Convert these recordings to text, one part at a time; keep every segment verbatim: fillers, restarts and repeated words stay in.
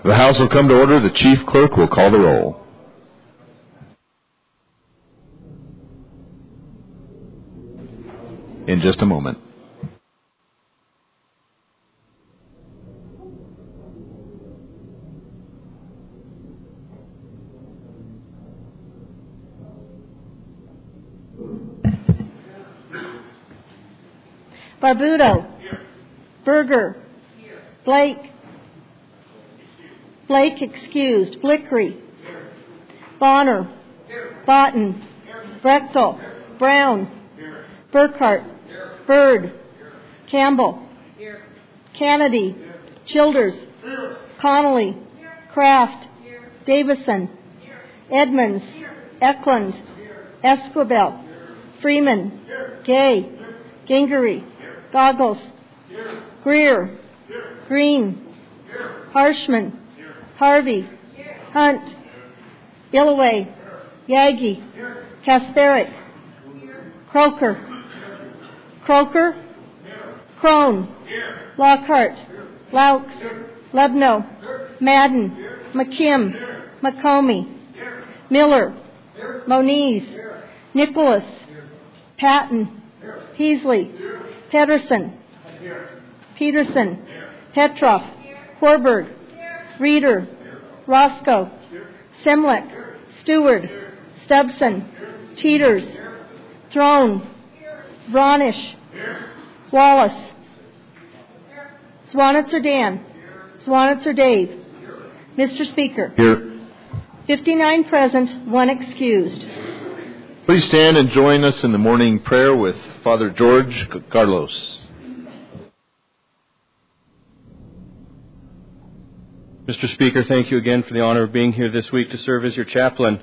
The House will come to order. The Chief Clerk will call the roll. In just a moment. Barbuto. Here. Berger. Here. Blake. Blake excused. Blickery. Here. Bonner. Here. Botten. Here. Brechtel. Here. Brown. Here. Burkhart. Here. Bird. Here. Campbell. Here. Kennedy. Here. Childers. Here. Connolly. Here. Kraft. Here. Davison. Here. Edmonds. Here. Eklund. Here. Esquivel. Here. Freeman. Here. Gay. Here. Gingery. Goggles. Here. Greer. Here. Green. Here. Harshman. Here. Harvey. Here. Hunt. Here. Illaway. Yagi. Here. Kasperick. Here. Croker. Here. Croker. Here. Crone. Here. Lockhart. Here. Laux. Here. Lebno. Here. Madden. Here. McKim. Here. McComey. Here. Miller. Here. Moniz. Here. Nicholas. Here. Patton. Here. Peasley. Here. Pedersen. Here. Peterson. Here. Petroff. Here. Horberg. Here. Reeder. Here. Roscoe. Here. Semlick. Here. Stewart. Here. Stubson. Here. Teeters. Here. Throne. Here. Bronish. Here. Wallace. Here. Swanitzer Dan. Here. Swanitzer Dave. Here. Mister Speaker. Here. fifty-nine present, one excused. Please stand and join us in the morning prayer with Father George Carlos. Mister Speaker, thank you again for the honor of being here this week to serve as your chaplain.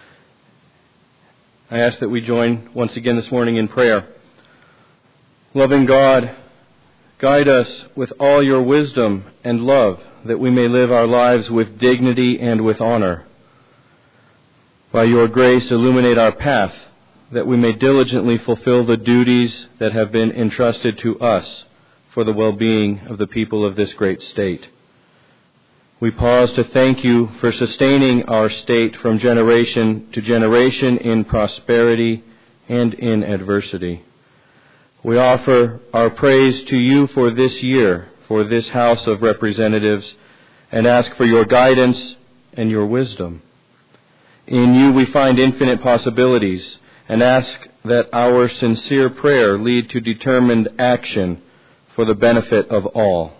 I ask that we join once again this morning in prayer. Loving God, guide us with all your wisdom and love, that we may live our lives with dignity and with honor. By your grace, illuminate our path, that we may diligently fulfill the duties that have been entrusted to us for the well-being of the people of this great state. We pause to thank you for sustaining our state from generation to generation in prosperity and in adversity. We offer our praise to you for this year, for this House of Representatives, and ask for your guidance and your wisdom. In you we find infinite possibilities, and ask that our sincere prayer lead to determined action for the benefit of all.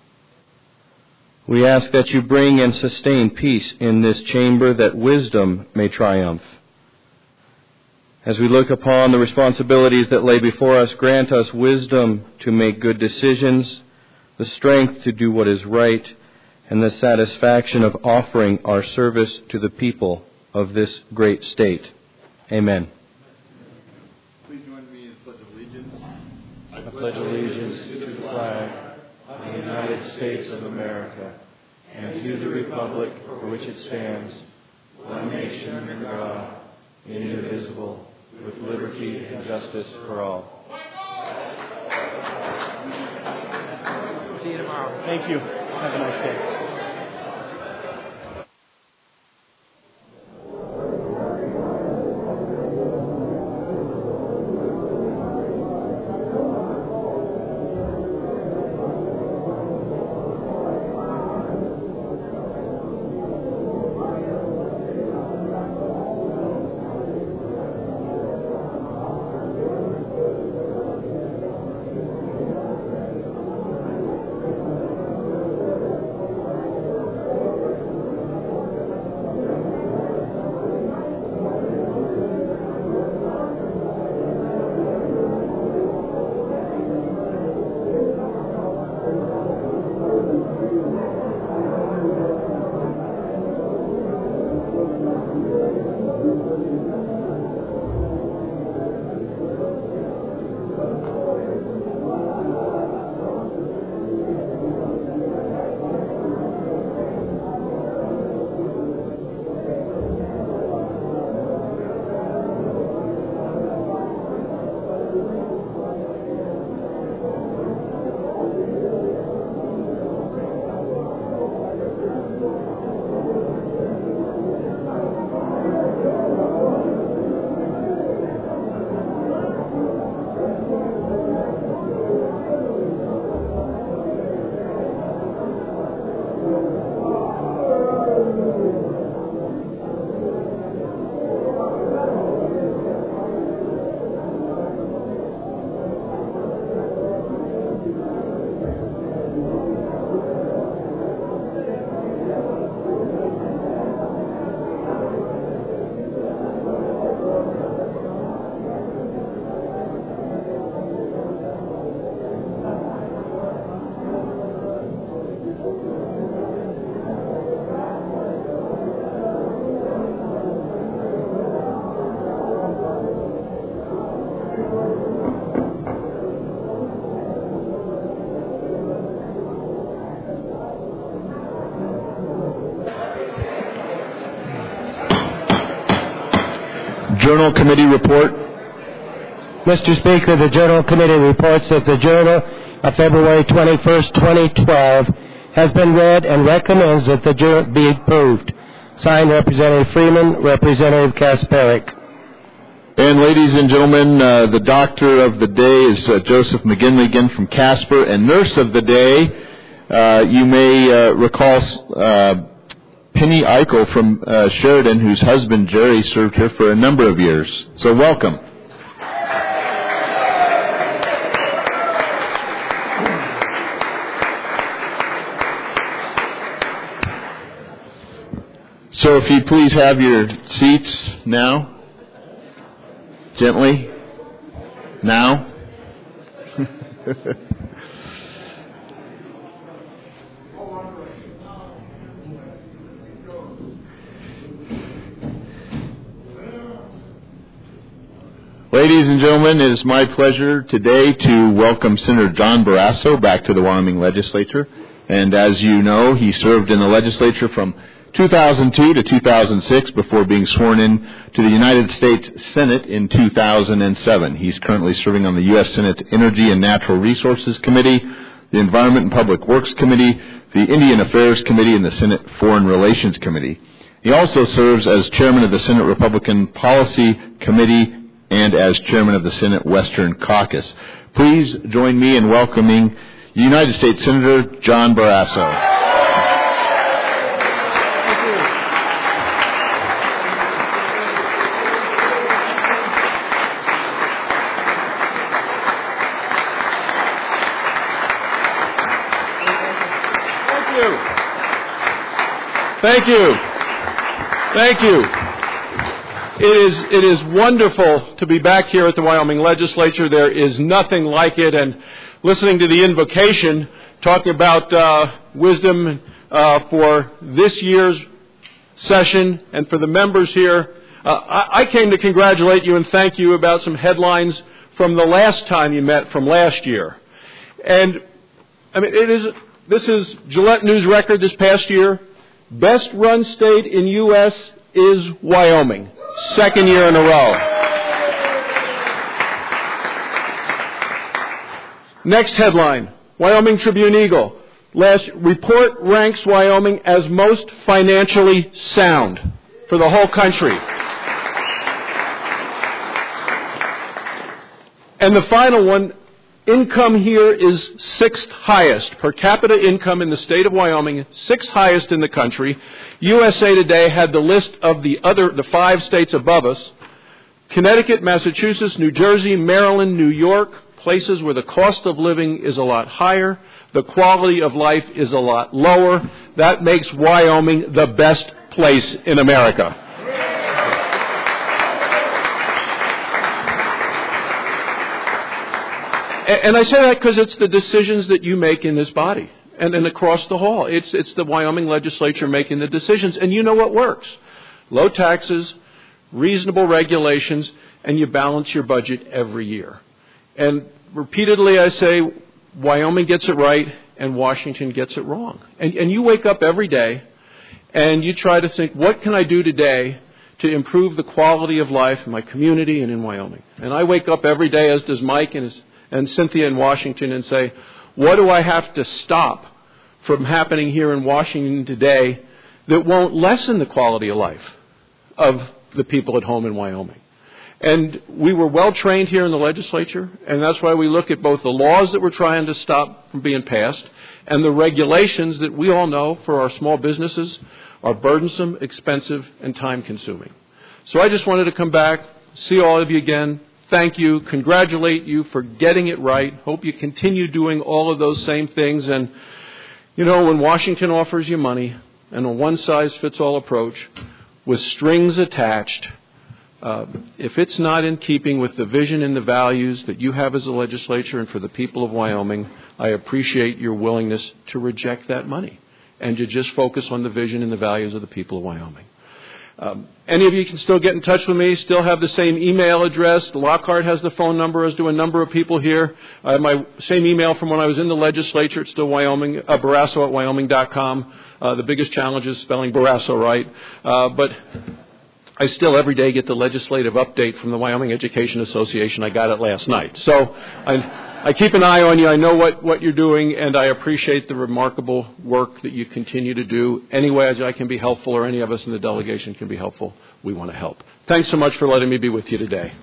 We ask that you bring and sustain peace in this chamber, that wisdom may triumph. As we look upon the responsibilities that lay before us, grant us wisdom to make good decisions, the strength to do what is right, and the satisfaction of offering our service to the people of this great state. Amen. Please join me in the Pledge of Allegiance. I pledge allegiance to the flag of the United States of America and to the republic for which it stands, one nation under God, indivisible, with liberty and justice for all. See you tomorrow. Thank you. Have a nice day. Journal Committee report. Mister Speaker, the Journal Committee reports that the Journal of February twenty-first, twenty twelve has been read and recommends that the Journal be approved. Signed, Representative Freeman, Representative Kasparic. And ladies and gentlemen, uh, the doctor of the day is uh, Joseph McGinley again from Casper, and nurse of the day, uh, you may uh, recall uh, Penny Eichel from uh, Sheridan, whose husband Jerry served here for a number of years. So welcome. So if you please have your seats now. Gently. Now. Ladies and gentlemen, it is my pleasure today to welcome Senator John Barrasso back to the Wyoming Legislature. And as you know, he served in the legislature from two thousand two to two thousand six before being sworn in to the United States Senate in two thousand seven. He's currently serving on the U S Senate Energy and Natural Resources Committee, the Environment and Public Works Committee, the Indian Affairs Committee, and the Senate Foreign Relations Committee. He also serves as chairman of the Senate Republican Policy Committee and as chairman of the Senate Western Caucus. Please join me in welcoming United States Senator John Barrasso. Thank you. Thank you. It is, it is wonderful to be back here at the Wyoming Legislature. There is nothing like it. And listening to the invocation, talking about uh, wisdom uh, for this year's session and for the members here, uh, I, I came to congratulate you and thank you about some headlines from the last time you met from last year. And, I mean, it is, this is Gillette News record this past year. Best run state in U S is Wyoming. Second year in a row. Next headline, Wyoming Tribune Eagle. Last report ranks Wyoming as most financially sound for the whole country. And the final one, income here is sixth highest. Per capita income in the state of Wyoming, sixth highest in the country. U S A Today had the list of the other, the five states above us. Connecticut, Massachusetts, New Jersey, Maryland, New York, places where the cost of living is a lot higher, the quality of life is a lot lower. That makes Wyoming the best place in America. And I say that because it's the decisions that you make in this body and, and across the hall. It's, it's the Wyoming legislature making the decisions. And you know what works. Low taxes, reasonable regulations, and you balance your budget every year. And repeatedly I say Wyoming gets it right and Washington gets it wrong. And, and you wake up every day and you try to think, what can I do today to improve the quality of life in my community and in Wyoming? And I wake up every day, as does Mike and his and Cynthia in Washington, and say, what do I have to stop from happening here in Washington today that won't lessen the quality of life of the people at home in Wyoming? And we were well trained here in the legislature, and that's why we look at both the laws that we're trying to stop from being passed and the regulations that we all know for our small businesses are burdensome, expensive, and time-consuming. So I just wanted to come back, see all of you again, thank you, congratulate you for getting it right. Hope you continue doing all of those same things. And, you know, when Washington offers you money and a one-size-fits-all approach with strings attached, uh, if it's not in keeping with the vision and the values that you have as a legislature and for the people of Wyoming, I appreciate your willingness to reject that money and to just focus on the vision and the values of the people of Wyoming. Um, any of you can still get in touch with me, still have the same email address. Lockhart has the phone number, as do a number of people here. I have my same email from when I was in the legislature. It's still Wyoming, uh, Barrasso at wyoming dot com. Uh, the biggest challenge is spelling Barrasso right. Uh, but I still every day get the legislative update from the Wyoming Education Association. I got it last night. So I, I keep an eye on you. I know what, what you're doing, and I appreciate the remarkable work that you continue to do. Any way I can be helpful, or any of us in the delegation can be helpful, we want to help. Thanks so much for letting me be with you today.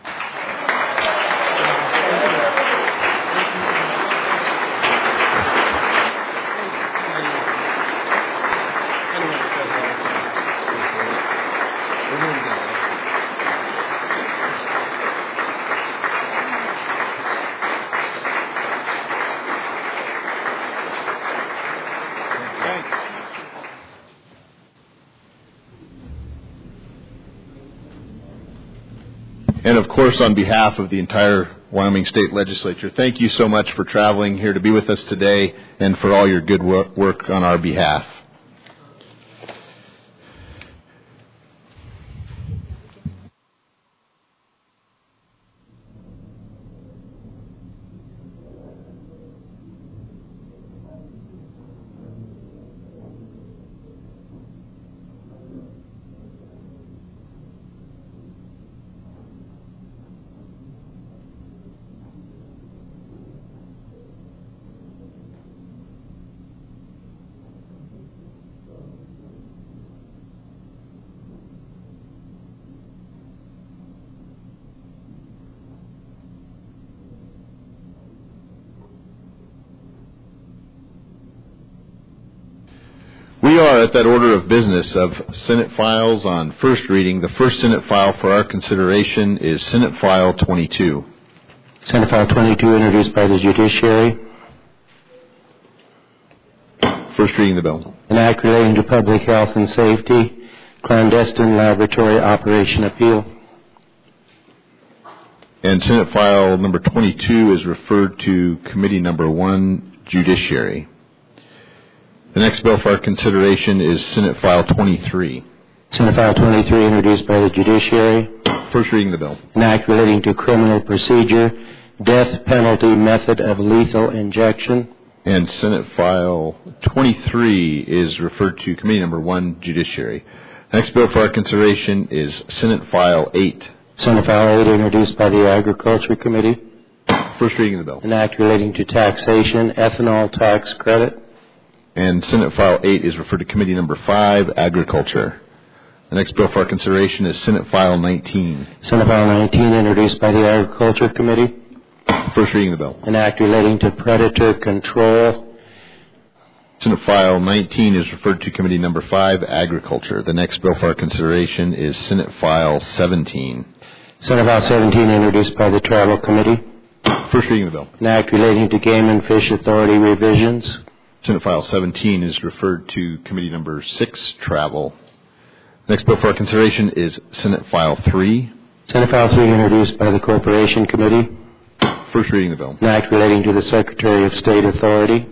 And of course, on behalf of the entire Wyoming State Legislature, thank you so much for traveling here to be with us today and for all your good work on our behalf. We are at that order of business of Senate files on first reading. The first Senate file for our consideration is Senate File twenty-two. Senate File twenty-two, introduced by the Judiciary. First reading the bill. An act relating to public health and safety, clandestine laboratory operation appeal. And Senate File number twenty-two is referred to Committee number one, Judiciary. The next bill for our consideration is Senate File twenty-three. Senate File twenty-three, introduced by the Judiciary. First reading the bill. An act relating to criminal procedure, death penalty method of lethal injection. And Senate File twenty-three is referred to Committee number one, Judiciary. The next bill for our consideration is Senate File eight. Senate File eight, introduced by the Agriculture Committee. First reading of the bill. An act relating to taxation, ethanol tax credit. And Senate File eight is referred to Committee number five, Agriculture. The next bill for our consideration is Senate File nineteen. Senate File nineteen, introduced by the Agriculture Committee. First reading of the bill. An act relating to predator control. Senate File nineteen is referred to Committee number five, Agriculture. The next bill for our consideration is Senate File seventeen. Senate File seventeen, introduced by the Travel Committee. First reading of the bill. An act relating to Game and Fish Authority revisions. Senate File seventeen is referred to Committee number six, Travel. Next bill for our consideration is Senate File three. Senate File three, introduced by the Corporation Committee. First reading of the bill. An act relating to the Secretary of State Authority.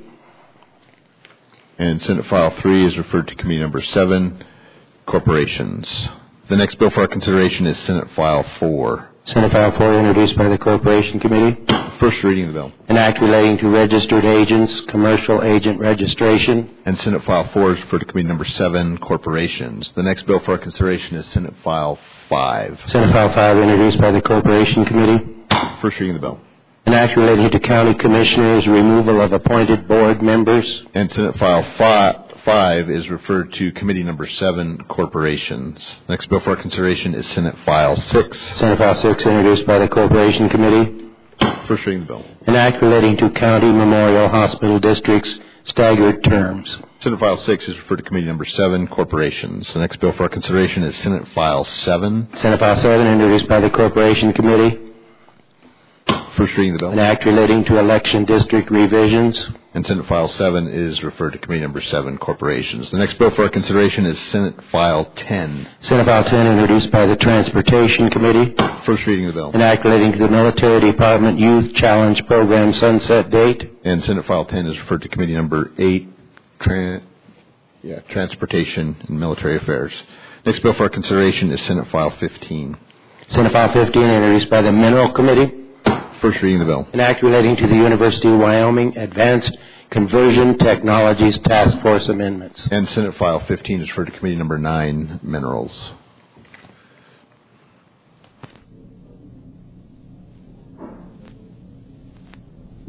And Senate File three is referred to Committee number seven, Corporations. The next bill for our consideration is Senate File four. Senate File four, introduced by the Corporation Committee. First reading of the bill. An act relating to registered agents, commercial agent registration. And Senate File four is referred to Committee number seven, Corporations. The next bill for our consideration is Senate File five. Senate File five, introduced by the Corporation Committee. First reading of the bill. An act relating to county commissioners, removal of appointed board members. And Senate File five. Five is referred to Committee number seven, Corporations. Next bill for our consideration is Senate File six. Senate File six, introduced by the Corporation Committee. First reading of the bill. An act relating to county memorial hospital districts, staggered terms. Senate File six is referred to Committee number seven, Corporations. The next bill for our consideration is Senate File seven. Senate File seven, introduced by the Corporation Committee. First reading of the bill. An act relating to election district revisions. And Senate File seven is referred to Committee number seven, Corporations. The next bill for our consideration is Senate File ten. Senate File ten, introduced by the Transportation Committee. First reading of the bill. An act relating to the Military Department Youth Challenge Program sunset date. And Senate File ten is referred to Committee number eight, Tran- yeah, Transportation and Military Affairs. Next bill for our consideration is Senate File fifteen. Senate File fifteen, introduced by the Mineral Committee. First reading of the bill. An act relating to the University of Wyoming Advanced Conversion Technologies Task Force amendments. And Senate File fifteen is referred to Committee number nine, Minerals.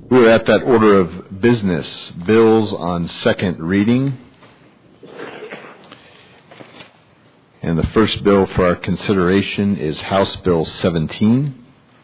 We're at that order of business, bills on second reading. And the first bill for our consideration is House Bill seventeen.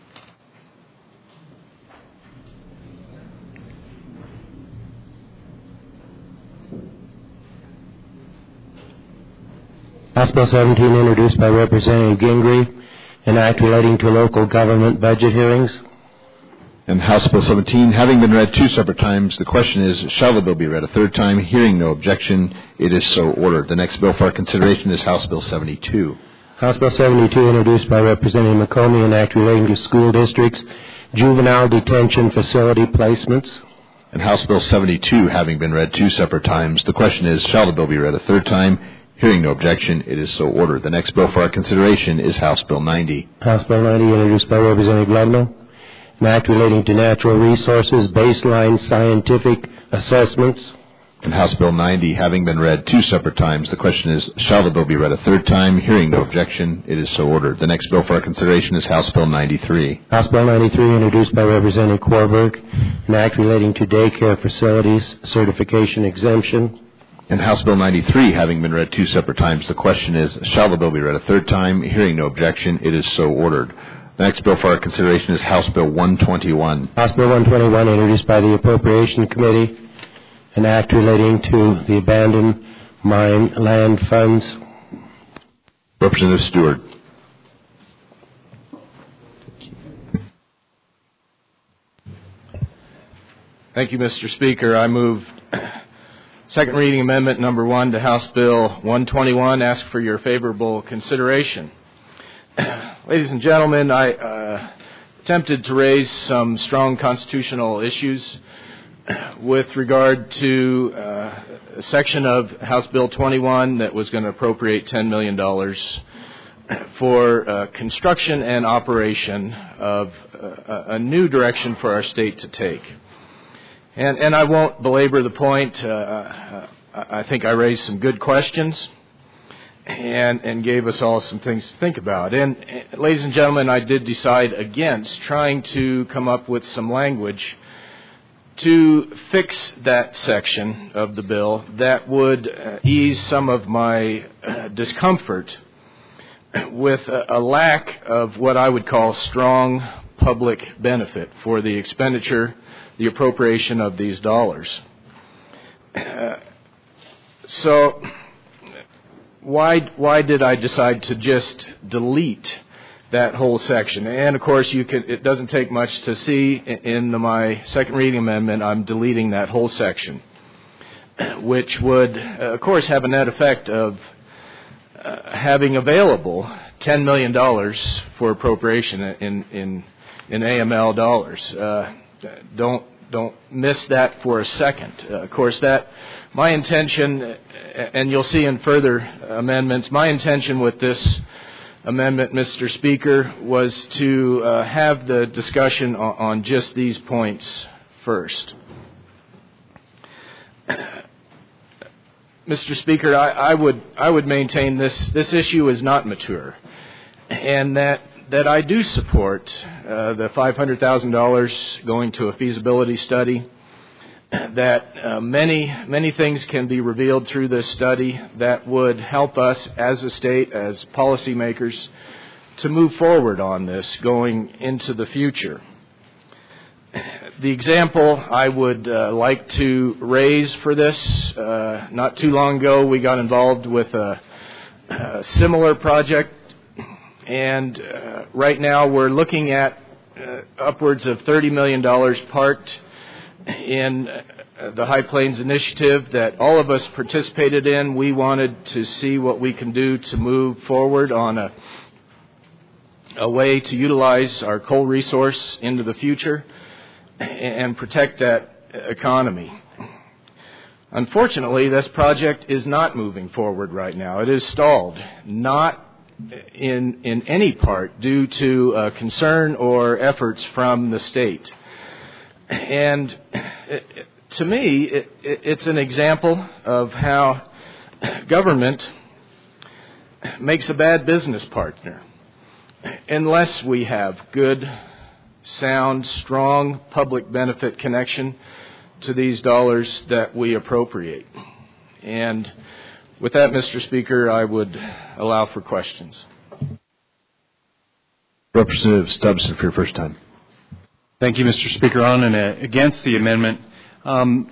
House Bill seventeen, introduced by Representative Gingrey, an act relating to local government budget hearings. And House Bill seventeen, having been read two separate times, the question is, shall the bill be read a third time? Hearing no objection, it is so ordered. The next bill for our consideration is House Bill seventy-two. House Bill seventy-two, introduced by Representative McComey, an act relating to school districts, juvenile detention facility placements. And House Bill seventy-two, having been read two separate times, the question is, shall the bill be read a third time? Hearing no objection, it is so ordered. The next bill for our consideration is House Bill ninety. House Bill ninety, introduced by Representative Ludlow, an act relating to natural resources, baseline scientific assessments. And House Bill ninety, having been read two separate times, the question is, shall the bill be read a third time? Hearing no objection, it is so ordered. The next bill for our consideration is House Bill ninety-three. House Bill ninety-three, introduced by Representative Korberg, an act relating to daycare facilities, certification exemption. And House Bill ninety-three, having been read two separate times, the question is, shall the bill be read a third time? Hearing no objection, it is so ordered. The next bill for our consideration is House Bill one twenty-one. House Bill one twenty-one, introduced by the Appropriation Committee, an act relating to the abandoned mine land funds. Representative Stewart. Thank you, Mister Speaker. I move second reading amendment number one to House Bill one twenty-one. Ask for your favorable consideration. Ladies and gentlemen, I uh, attempted to raise some strong constitutional issues with regard to uh, a section of House Bill twenty-one that was going to appropriate ten million dollars for uh, construction and operation of uh, a new direction for our state to take. And, and I won't belabor the point. Uh, I think I raised some good questions and, and gave us all some things to think about. And, uh, ladies and gentlemen, I did decide against trying to come up with some language to fix that section of the bill that would uh, ease some of my uh, discomfort with a, a lack of what I would call strong public benefit for the expenditure, the appropriation of these dollars. Uh, so why why did I decide to just delete that whole section? And of course, you can. It doesn't take much to see in the, my second reading amendment. I'm deleting that whole section, which would, uh, of course, have a net effect of uh, having available ten million dollars for appropriation in in in A M L dollars. Uh, Don't don't miss that for a second. Uh, of course, that my intention, and you'll see in further amendments, my intention with this amendment, Mister Speaker, was to uh, have the discussion on, on just these points first. Mister Speaker, I, I would I would maintain this this issue is not mature, and that. that I do support uh, the five hundred thousand dollars going to a feasibility study, that uh, many, many things can be revealed through this study that would help us as a state, as policymakers, to move forward on this going into the future. The example I would uh, like to raise for this, uh, not too long ago we got involved with a, a similar project. And uh, right now we're looking at uh, upwards of thirty million dollars parked in uh, the High Plains Initiative that all of us participated in. We wanted to see what we can do to move forward on a, a way to utilize our coal resource into the future and protect that economy. Unfortunately, this project is not moving forward right now. It is stalled, not in in any part due to uh, concern or efforts from the state. And it, to me, it, it, it's an example of how government makes a bad business partner unless we have good, sound, strong public benefit connection to these dollars that we appropriate. And with that, Mister Speaker, I would allow for questions. Representative Stubbs, for your first time. Thank you, Mister Speaker. On and uh, against the amendment. Um,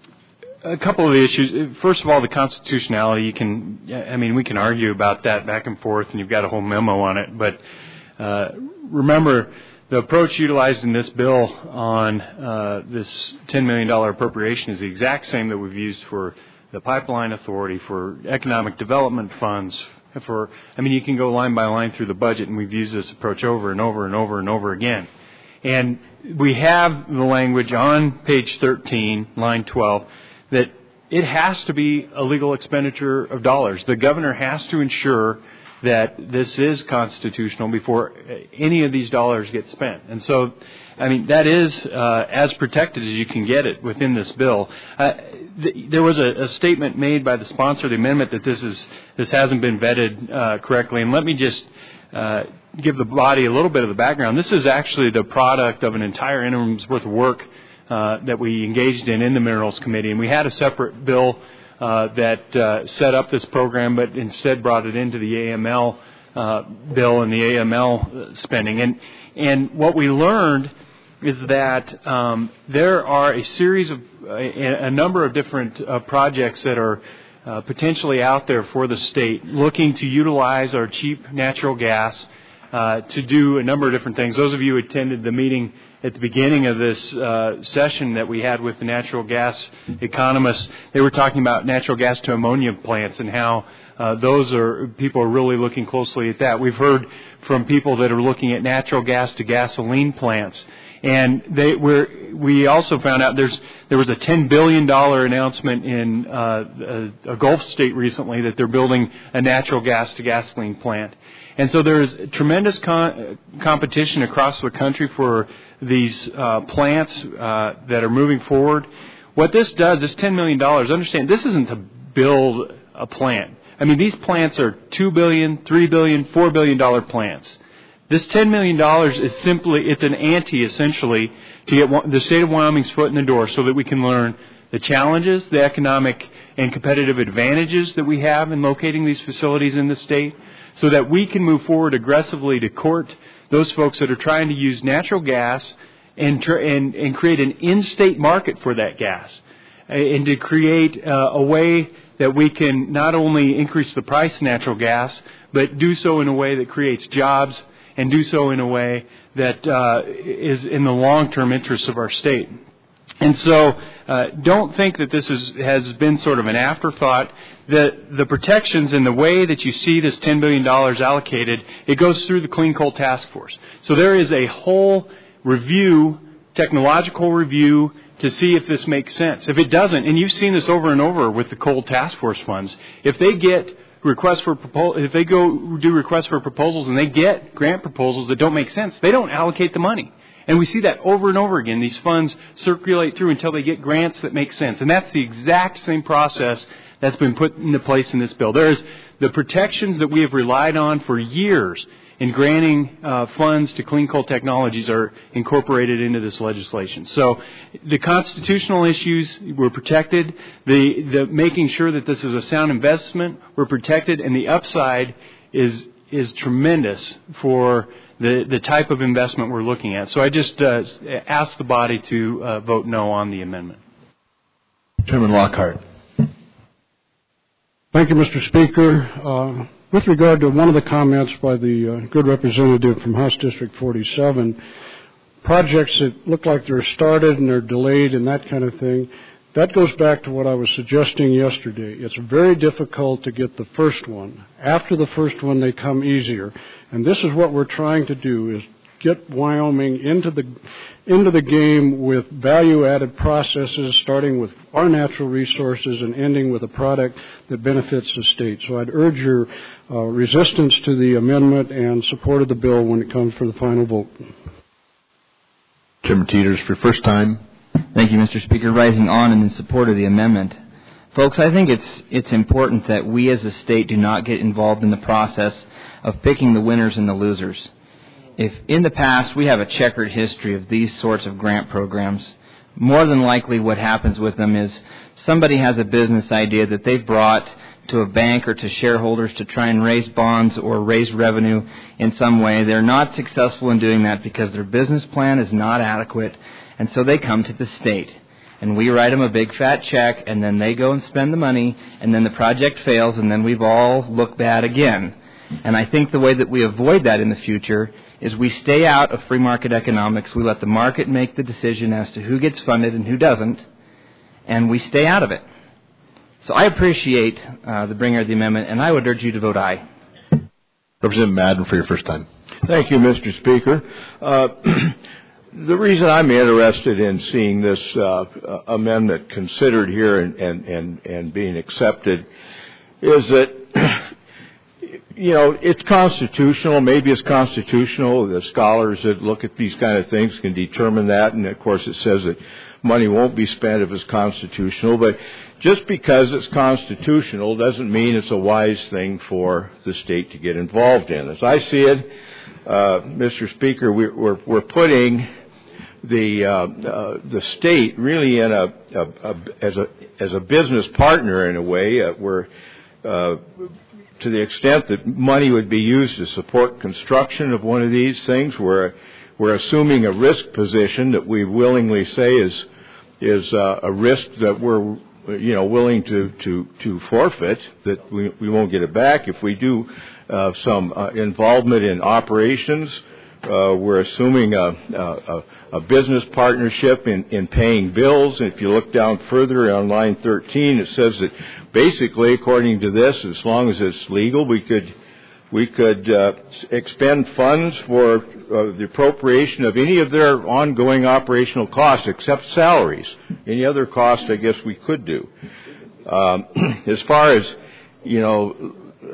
a couple of the issues. First of all, the constitutionality. You can, I mean, we can argue about that back and forth, and you've got a whole memo on it. But uh, remember, the approach utilized in this bill on uh, this ten million dollars appropriation is the exact same that we've used for the Pipeline Authority, for economic development funds. For, I mean, you can go line by line through the budget, and we've used this approach over and over and over and over again. And we have the language on page thirteen, line twelve, that it has to be a legal expenditure of dollars. The governor has to ensure that this is constitutional before any of these dollars get spent. And so, I mean, that is uh, as protected as you can get it within this bill. Uh, th- there was a, a statement made by the sponsor of the amendment that this is this hasn't been vetted uh, correctly. And let me just uh, give the body a little bit of the background. This is actually the product of an entire interim's worth of work uh, that we engaged in in the Minerals Committee. And we had a separate bill uh, that uh, set up this program, but instead brought it into the A M L uh, bill and the A M L spending. And and what we learned is that um, there are a series of a, a number of different uh, projects that are uh, potentially out there for the state, looking to utilize our cheap natural gas uh, to do a number of different things. Those of you who attended the meeting at the beginning of this uh, session that we had with the natural gas economists, they were talking about natural gas to ammonia plants and how uh, those are people are really looking closely at that. We've heard from people that are looking at natural gas to gasoline plants. And they were, we also found out there's there was a ten billion dollars announcement in uh, a, a Gulf state recently that they're building a natural gas to gasoline plant. And so there's tremendous con- competition across the country for these uh, plants uh, that are moving forward. What this does, this ten million dollars, understand, this isn't to build a plant. I mean, these plants are two billion dollars, three billion dollars, four billion dollars plants. This ten million dollars is simply, it's an ante, essentially, to get the state of Wyoming's foot in the door so that we can learn the challenges, the economic and competitive advantages that we have in locating these facilities in the state, so that we can move forward aggressively to court those folks that are trying to use natural gas and tr- and, and create an in-state market for that gas, and to create uh, a way that we can not only increase the price of natural gas, but do so in a way that creates jobs, and do so in a way that uh, is in the long-term interests of our state. And so uh, don't think that this is, has been sort of an afterthought. The, the protections and the way that you see this ten billion dollars allocated, it goes through the Clean Coal Task Force. So there is a whole review, technological review, to see if this makes sense. If it doesn't, and you've seen this over and over with the Coal Task Force funds, if they get requests for proposal, if they go do requests for proposals and they get grant proposals that don't make sense, they don't allocate the money. And we see that over and over again. These funds circulate through until they get grants that make sense. And that's the exact same process that's been put into place in this bill. There's the protections that we have relied on for years in granting uh, funds to clean coal technologies are incorporated into this legislation. So the constitutional issues were protected. The, the making sure that this is a sound investment were protected, and the upside is is tremendous for the, the type of investment we're looking at. So I just uh, ask the body to uh, vote no on the amendment. Chairman Lockhart. Thank you, Mister Speaker. Uh, with regard to one of the comments by the uh, good representative from House District forty-seven, projects that look like they're started and they're delayed and that kind of thing, that goes back to what I was suggesting yesterday. It's very difficult to get the first one. After the first one, they come easier. And this is what we're trying to do, is get Wyoming into the into the game with value-added processes, starting with our natural resources and ending with a product that benefits the state. So I'd urge your uh, resistance to the amendment and support of the bill when it comes for the final vote. Chairman Teeters, for first time. Thank you, Mister Speaker. Rising on and in support of the amendment. Folks, I think it's it's important that we as a state do not get involved in the process of picking the winners and the losers. if in the past we have a checkered history of these sorts of grant programs, more than likely what happens with them is somebody has a business idea that they've brought to a bank or to shareholders to try and raise bonds or raise revenue in some way. They're not successful in doing that because their business plan is not adequate, and so they come to the state. And we write them a big fat check, and then they go and spend the money, and then the project fails, and then we've all looked bad again. And I think the way that we avoid that in the future is we stay out of free market economics. We let the market make the decision as to who gets funded and who doesn't, and we stay out of it. So I appreciate uh, the bringer of the amendment, and I would urge you to vote aye. Representative Madden for your first time. Thank you, Mister Speaker. Uh, the reason I'm interested in seeing this uh, amendment considered here and, and, and, and being accepted is that, you know, it's constitutional. Maybe it's constitutional. The scholars that look at these kind of things can determine that, and of course it says that money won't be spent if it's constitutional, but just because it's constitutional doesn't mean it's a wise thing for the state to get involved in. As I see it, uh, Mister Speaker, we, we're, we're putting the uh, uh, the state really in a, a, a as a as a business partner in a way. Uh, where uh, to the extent that money would be used to support construction of one of these things, we're we're assuming a risk position that we willingly say is is uh, a risk that we're you know willing to to to forfeit, that we we won't get it back if we do uh, some uh, involvement in operations. Uh, we're assuming a, a, a business partnership in, in paying bills. And if you look down further on line thirteen, it says that basically, according to this, as long as it's legal, we could we could uh, expend funds for uh, the appropriation of any of their ongoing operational costs except salaries. Any other cost, I guess, we could do. Um, as far as, you know,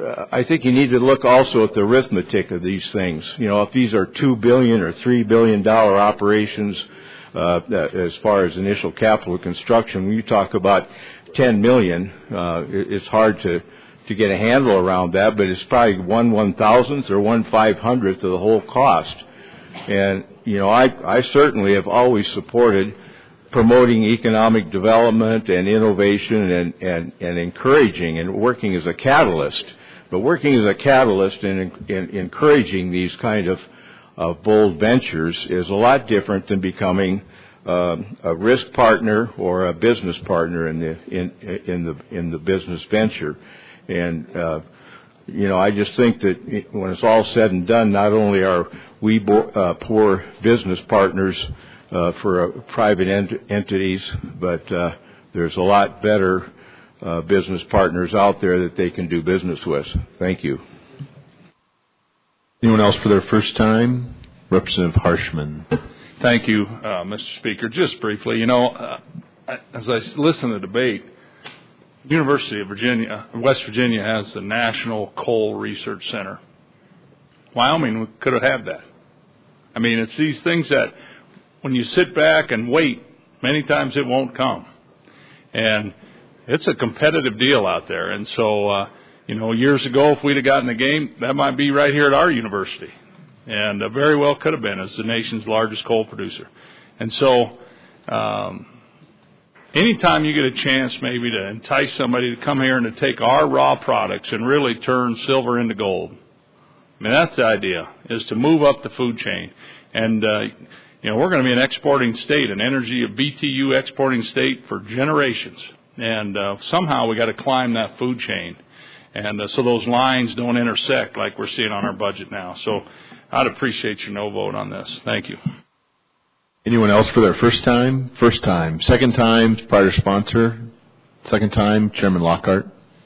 I think you need to look also at the arithmetic of these things. You know, if these are two billion dollars or three billion dollars operations, uh, as far as initial capital construction, when you talk about ten million dollars, uh, it's hard to, to get a handle around that, but it's probably one one thousandth or one five hundredth of the whole cost. And, you know, I, I certainly have always supported promoting economic development and innovation and, and, and encouraging and working as a catalyst. But working as a catalyst and in, in encouraging these kind of uh, bold ventures is a lot different than becoming uh, a risk partner or a business partner in the in in the in the business venture. And uh, you know, I just think that when it's all said and done, not only are we bo- uh, poor business partners uh, for uh, private ent- entities, but uh, there's a lot better Uh, business partners out there that they can do business with. Thank you. Anyone else for their first time? Representative Harshman. Thank you, uh, Mister Speaker. Just briefly, you know, uh, as I listen to the debate, University of Virginia, West Virginia has the National Coal Research Center. Wyoming could have had that. I mean, it's these things that when you sit back and wait, many times it won't come. And it's a competitive deal out there. And so, uh, you know, years ago, if we'd have gotten the game, that might be right here at our university. And uh, very well could have been as the nation's largest coal producer. And so, um, anytime you get a chance maybe to entice somebody to come here and to take our raw products and really turn silver into gold, I mean, that's the idea, is to move up the food chain. And, uh, you know, we're going to be an exporting state, an energy, a B T U exporting state for generations. And uh, somehow we got to climb that food chain, and uh, so those lines don't intersect like we're seeing on our budget now. So I'd appreciate your no vote on this. Thank you. Anyone else for their first time? First time. Second time, prior sponsor. Second time, Chairman Lockhart.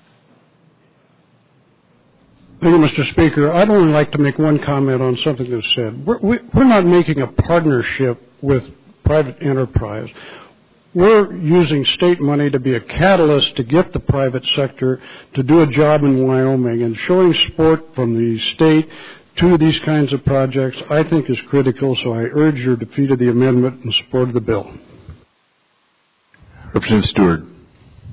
Thank you, Mister Speaker. I'd only like to make one comment on something that's said. We're, we, we're not making a partnership with private enterprise. We're using state money to be a catalyst to get the private sector to do a job in Wyoming, and showing support from the state to these kinds of projects, I think, is critical. So I urge your defeat of the amendment and support of the bill. Representative Stewart.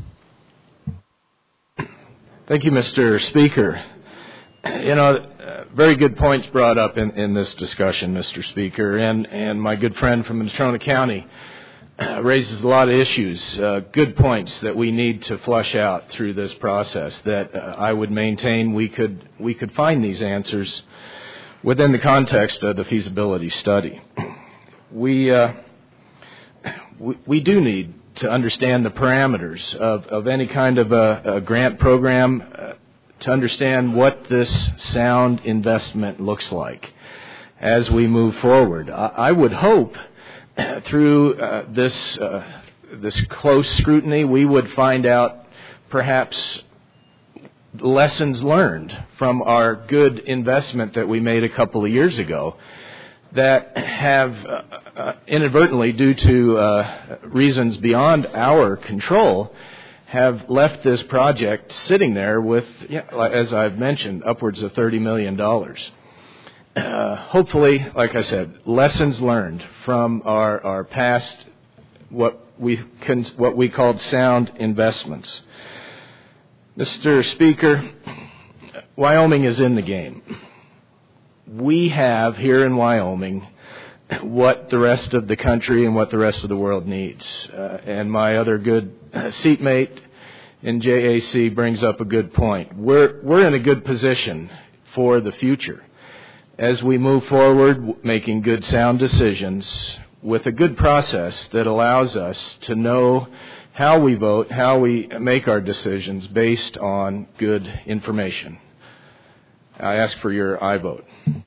Thank you, Mister Speaker. You know, uh, very good points brought up in, in this discussion, Mister Speaker, and, and my good friend from Natrona County uh, raises a lot of issues, uh, good points that we need to flush out through this process. That uh, I would maintain we could we could find these answers within the context of the feasibility study. We uh, we, we do need to understand the parameters of, of any kind of a, a grant program, uh, to understand what this sound investment looks like as we move forward. I, I would hope uh, through uh, this uh, this close scrutiny we would find out perhaps lessons learned from our good investment that we made a couple of years ago that have uh, uh, inadvertently, due to uh, reasons beyond our control, have left this project sitting there with, yeah, as I've mentioned, upwards of thirty million dollars. Uh, hopefully, like I said, lessons learned from our, our past, what we can, what we called sound investments. Mister Speaker, Wyoming is in the game. We have here in Wyoming what the rest of the country and what the rest of the world needs. Uh, and my other good seatmate in J A C brings up a good point. We're, we're in a good position for the future as we move forward, making good sound decisions with a good process that allows us to know how we vote, how we make our decisions based on good information. I ask for your aye vote.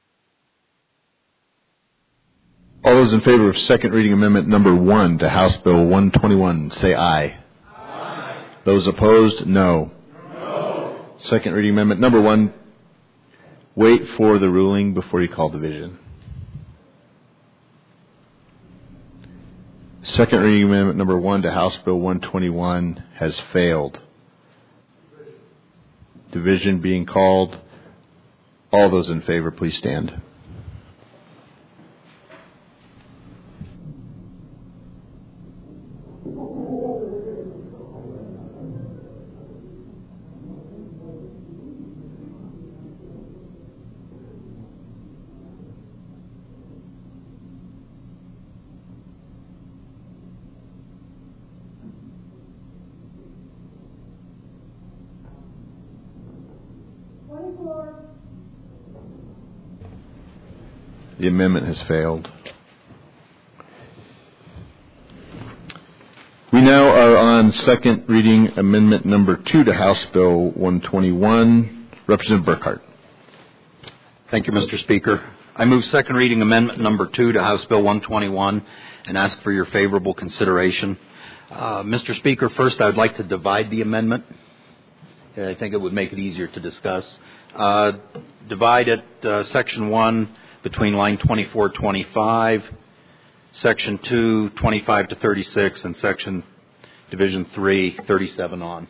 All those in favor of second reading amendment number one to House Bill one twenty-one, say aye. Aye. Those opposed, no. No. Second reading amendment number one, wait for the ruling before you call division. Second reading amendment number one to House Bill one twenty-one has failed. Division being called. All those in favor, please stand. The amendment has failed. We now are on second reading amendment number two to House Bill one twenty-one. Representative Burkhart. Thank you, Mister Speaker. I move second reading amendment number two to House Bill one twenty-one and ask for your favorable consideration. Uh, Mister Speaker, first I would like to divide the amendment. I think it would make it easier to discuss. Uh, divide it, uh, section one, between line twenty-four twenty-five, section two, twenty-five to thirty-six, and section division three, thirty-seven on.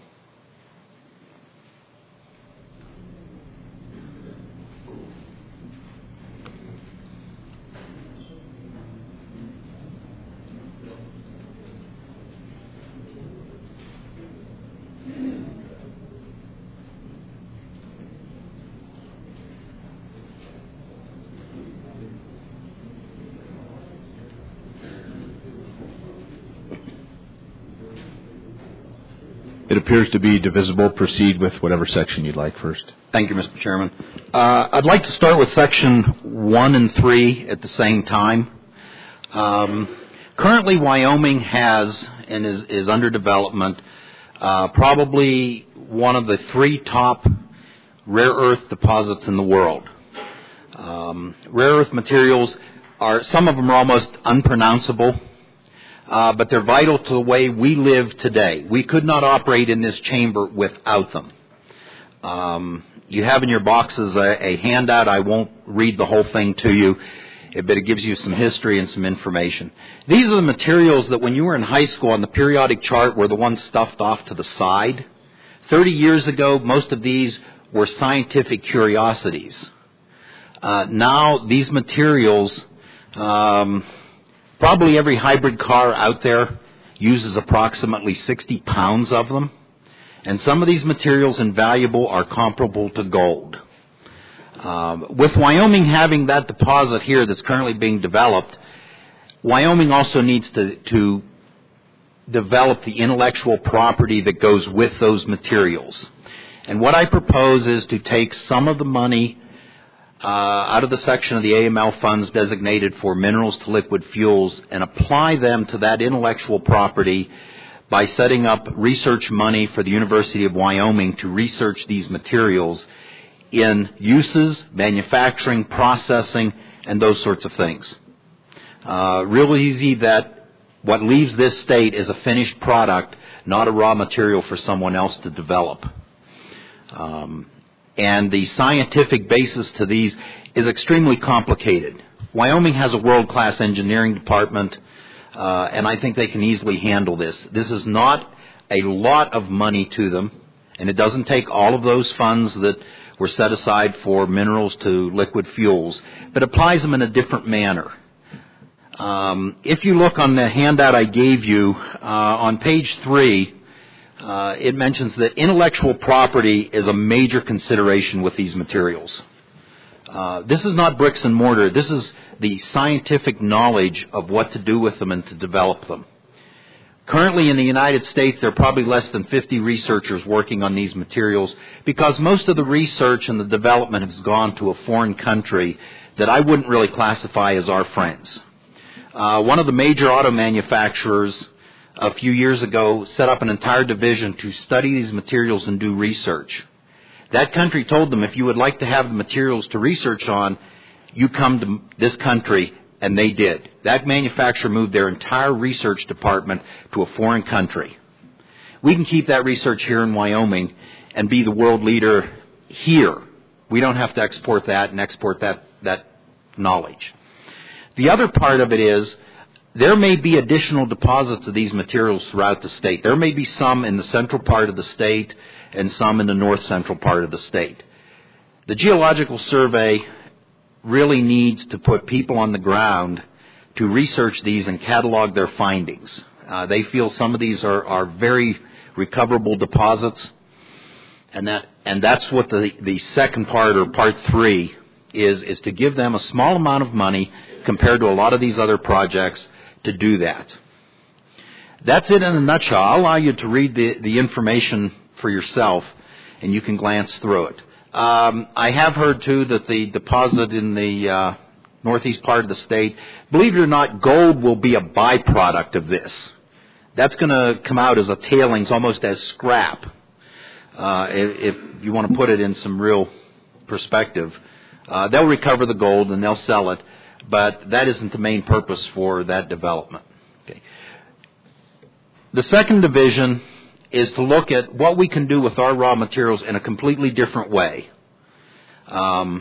It appears to be divisible. Proceed with whatever section you'd like first. Thank you, Mister Chairman. Uh, I'd like to start with section one and three at the same time. Um, currently, Wyoming has and is, is under development uh, probably one of the three top rare earth deposits in the world. Um, rare earth materials are, some of them are almost unpronounceable. Uh, but they're vital to the way we live today. We could not operate in this chamber without them. Um, you have in your boxes a, a handout. I won't read the whole thing to you, but it gives you some history and some information. These are the materials that when you were in high school on the periodic chart were the ones stuffed off to the side. Thirty years ago, most of these were scientific curiosities. Uh, now, these materials... Um, Probably every hybrid car out there uses approximately sixty pounds of them. And some of these materials, invaluable, are comparable to gold. Um, with Wyoming having that deposit here that's currently being developed, Wyoming also needs to, to develop the intellectual property that goes with those materials. And what I propose is to take some of the money uh, out of the section of the A M L funds designated for minerals to liquid fuels and apply them to that intellectual property by setting up research money for the University of Wyoming to research these materials in uses, manufacturing, processing, and those sorts of things. Uh, real easy that what leaves this state is a finished product, not a raw material for someone else to develop. Um, and the scientific basis to these is extremely complicated. Wyoming has a world-class engineering department, uh, and I think they can easily handle this. This is not a lot of money to them, and it doesn't take all of those funds that were set aside for minerals to liquid fuels, but applies them in a different manner. Um, if you look on the handout I gave you, uh, on page three, uh, it mentions that intellectual property is a major consideration with these materials. Uh, this is not bricks and mortar. This is the scientific knowledge of what to do with them and to develop them. Currently in the United States, there are probably less than fifty researchers working on these materials because most of the research and the development has gone to a foreign country that I wouldn't really classify as our friends. Uh, one of the major auto manufacturers a few years ago set up an entire division to study these materials and do research. That country told them, if you would like to have the materials to research on, you come to this country, and they did. That manufacturer moved their entire research department to a foreign country. We can keep that research here in Wyoming and be the world leader here. We don't have to export that and export that, that knowledge. The other part of it is there may be additional deposits of these materials throughout the state. There may be some in the central part of the state and some in the north central part of the state. The Geological Survey really needs to put people on the ground to research these and catalog their findings. Uh, they feel some of these are, are very recoverable deposits, and that and that's what the, the second part, or part three, is, is to give them a small amount of money compared to a lot of these other projects to do that. That's it in a nutshell. I'll allow you to read the, the information for yourself, and you can glance through it. Um, I have heard, too, that the deposit in the uh, northeast part of the state, believe it or not, gold will be a byproduct of this. That's going to come out as a tailings, almost as scrap, uh, if, if you want to put it in some real perspective. Uh, they'll recover the gold and they'll sell it, but that isn't the main purpose for that development. Okay. The second division is to look at what we can do with our raw materials in a completely different way. Um,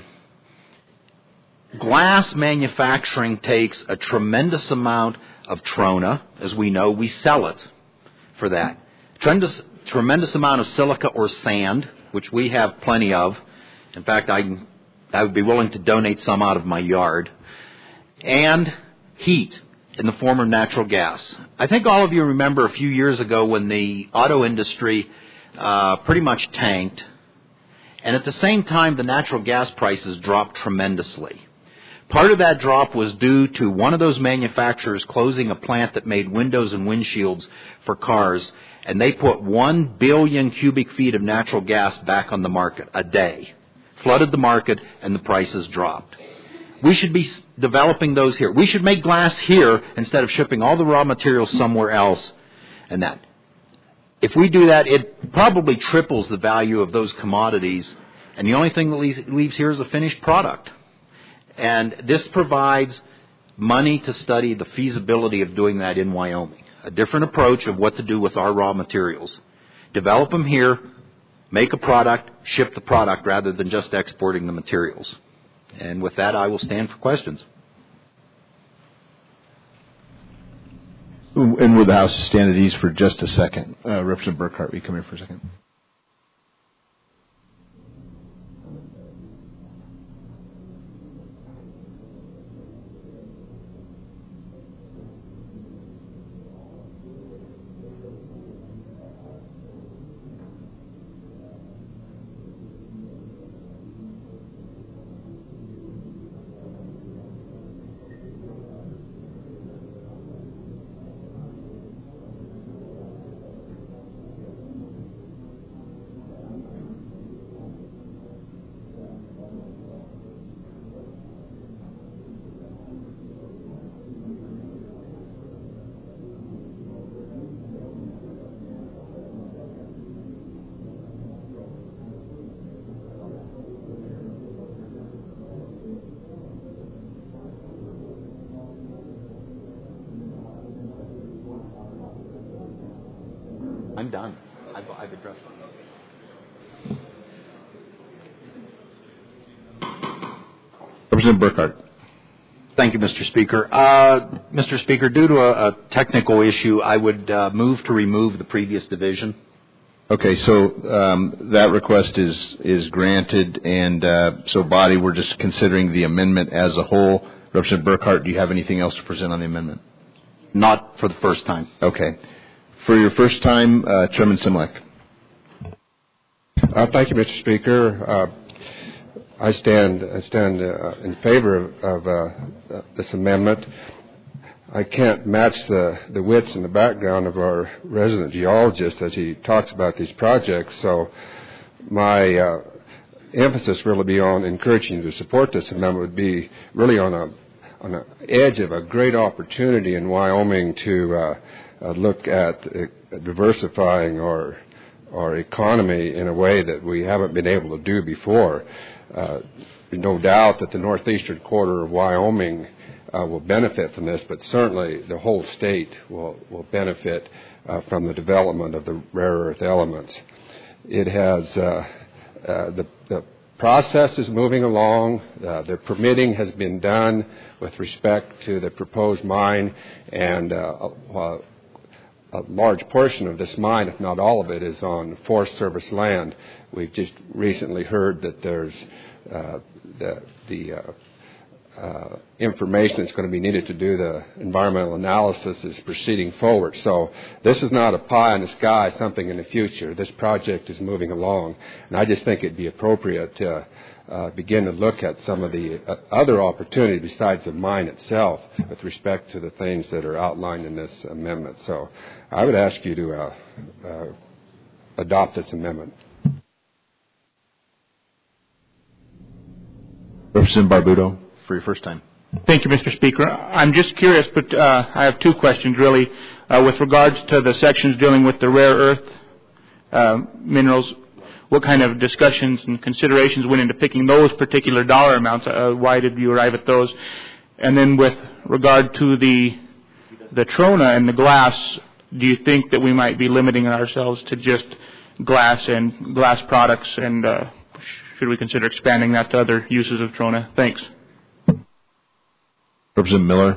glass manufacturing takes a tremendous amount of trona. As we know, we sell it for that. Tremendous, tremendous amount of silica or sand, which we have plenty of. In fact, I, I would be willing to donate some out of my yard. And heat in the form of natural gas. I think all of you remember a few years ago when the auto industry uh, pretty much tanked, and at the same time the natural gas prices dropped tremendously. Part of that drop was due to one of those manufacturers closing a plant that made windows and windshields for cars, and they put one billion cubic feet of natural gas back on the market a day. Flooded the market, and the prices dropped. We should be developing those here. We should make glass here instead of shipping all the raw materials somewhere else. And that, if we do that, it probably triples the value of those commodities. And the only thing that leaves, leaves here is a finished product. And this provides money to study the feasibility of doing that in Wyoming. A different approach of what to do with our raw materials. Develop them here, make a product, ship the product rather than just exporting the materials. And with that, I will stand for questions. And would the House stand at ease for just a second? Uh, Representative Burkhart, will you come here for a second? done. I've, I've addressed them. Representative Burkhart. Thank you, Mister Speaker. Uh, Mister Speaker, due to a, a technical issue, I would uh, move to remove the previous division. Okay, so um, that request is is granted, and uh, so body, we're just considering the amendment as a whole. Representative Burkhart, do you have anything else to present on the amendment? Not for the first time. Okay. For your first time, uh, Chairman Simlek. Uh, thank you, Mister Speaker. Uh, I stand I stand uh, in favor of, of uh, this amendment. I can't match the, the wits and the background of our resident geologist as he talks about these projects, so my uh, emphasis really be on encouraging you to support this amendment would be really on a on the edge of a great opportunity in Wyoming to uh, uh, look at uh, diversifying our our economy in a way that we haven't been able to do before. Uh, there's no doubt that the northeastern quarter of Wyoming uh, will benefit from this, but certainly the whole state will, will benefit uh, from the development of the rare earth elements. It has uh, uh, the, the process is moving along. Uh, the permitting has been done with respect to the proposed mine, and uh, a, a large portion of this mine, if not all of it, is on Forest Service land. We've just recently heard that there's uh, the, the uh, uh, information that's going to be needed to do the environmental analysis is proceeding forward. So this is not a pie in the sky, something in the future. This project is moving along, and I just think it'd be appropriate to uh, begin to look at some of the uh, other opportunities besides the mine itself with respect to the things that are outlined in this amendment. So I would ask you to uh, uh, adopt this amendment. Representative Barbuto, for your first time. Thank you, Mister Speaker. I'm just curious, but uh, I have two questions, really, uh, with regards to the sections dealing with the rare earth uh, minerals. What kind of discussions and considerations went into picking those particular dollar amounts? Uh, why did you arrive at those? And then with regard to the the trona and the glass, do you think that we might be limiting ourselves to just glass and glass products, and uh, should we consider expanding that to other uses of trona? Thanks. Representative Miller.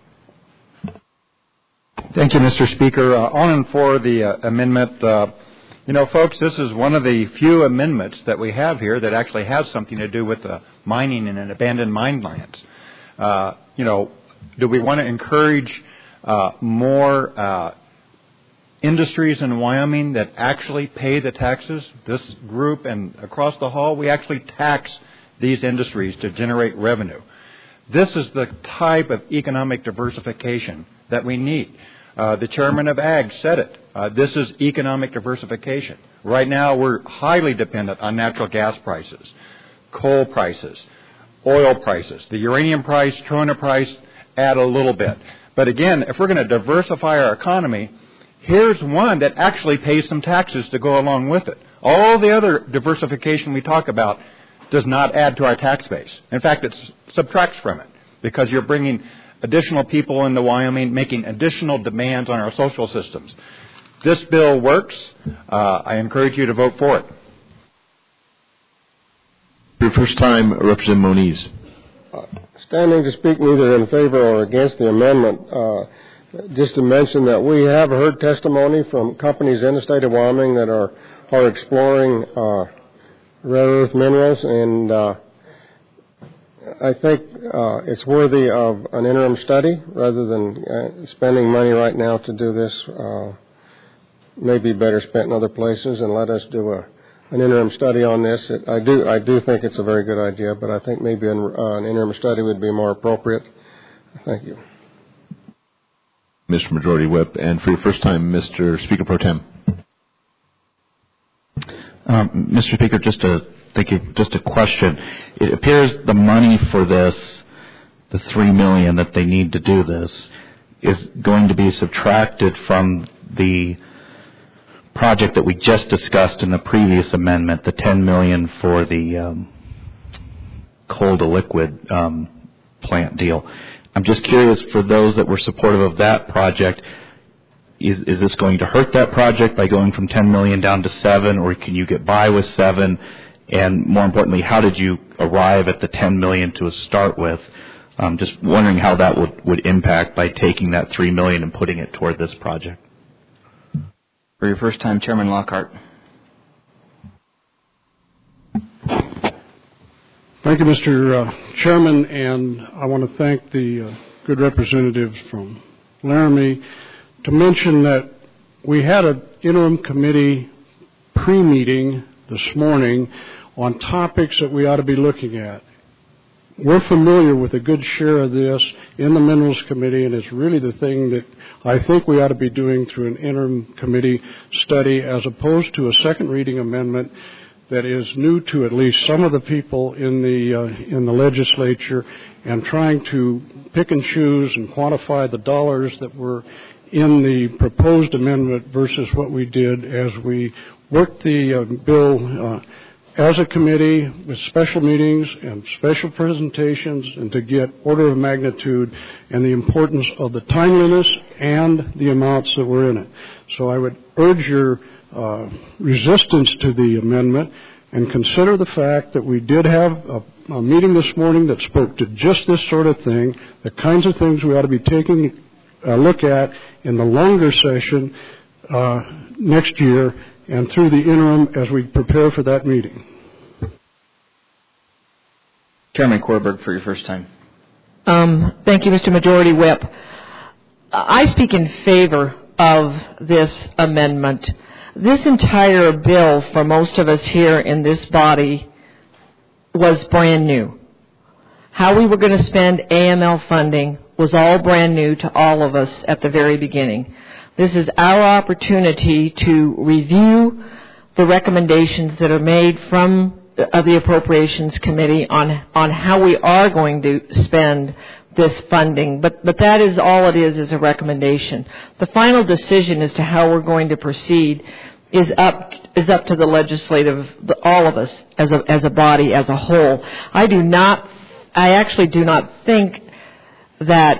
Thank you, Mister Speaker. Uh, on and for the uh, amendment. Uh, you know, folks, this is one of the few amendments that we have here that actually has something to do with the mining and abandoned mine lands. Uh, you know, do we want to encourage uh, more uh, industries in Wyoming that actually pay the taxes? This group and across the hall, we actually tax these industries to generate revenue. This is the type of economic diversification that we need. Uh, the chairman of Ag said it. Uh, this is economic diversification. Right now, we're highly dependent on natural gas prices, coal prices, oil prices. The uranium price, trona price, add a little bit. But again, if we're going to diversify our economy, here's one that actually pays some taxes to go along with it. All the other diversification we talk about does not add to our tax base. In fact, it subtracts from it because you're bringing additional people into Wyoming, making additional demands on our social systems. This bill works. Uh, I encourage you to vote for it. For your first time, Representative Moniz. Uh, standing to speak neither in favor or against the amendment, uh, just to mention that we have heard testimony from companies in the state of Wyoming that are, are exploring uh, rare earth minerals, and uh, I think uh, it's worthy of an interim study rather than uh, spending money right now to do this. Uh, maybe better spent in other places, and let us do a, an interim study on this. It, I do I do think it's a very good idea, but I think maybe an, uh, an interim study would be more appropriate. Thank you. Mister Majority Whip, and for your first time, Mister Speaker Pro Tem. Um, Mister Speaker, just a thank you. Just a question. It appears the money for this, the three million that they need to do this, is going to be subtracted from the project that we just discussed in the previous amendment, the ten million for the um, coal to liquid um, plant deal. I'm just curious, for those that were supportive of that project, is, is this going to hurt that project by going from ten million down to seven, or can you get by with seven? And more importantly, how did you arrive at the ten million to start with? Um, just wondering how that would, would impact by taking that three million and putting it toward this project. For your first time, Chairman Lockhart. Thank you, Mister Uh, Chairman, and I want to thank the uh, good representatives from Laramie to mention that we had an interim committee pre-meeting this morning on topics that we ought to be looking at. We're familiar with a good share of this in the Minerals Committee, and it's really the thing that I think we ought to be doing through an interim committee study as opposed to a second reading amendment that is new to at least some of the people in the uh, in the legislature, and trying to pick and choose and quantify the dollars that were in the proposed amendment versus what we did as we worked the uh, bill uh, as a committee with special meetings and special presentations, and to get order of magnitude and the importance of the timeliness and the amounts that were in it. So I would urge your uh, resistance to the amendment, and consider the fact that we did have a, a meeting this morning that spoke to just this sort of thing, the kinds of things we ought to be taking a look at in the longer session uh, next year and through the interim as we prepare for that meeting. Chairman Korberg, for your first time. Um, thank you, Mister Majority Whip. I speak in favor of this amendment. This entire bill, for most of us here in this body, was brand new. How we were going to spend A M L funding was all brand new to all of us at the very beginning. This is our opportunity to review the recommendations that are made from uh, the Appropriations Committee on on how we are going to spend this funding. But but that is all it is, is a recommendation. The final decision as to how we're going to proceed is up is up to the legislative, all of us as a as a body, as a whole. I do not, I actually do not think that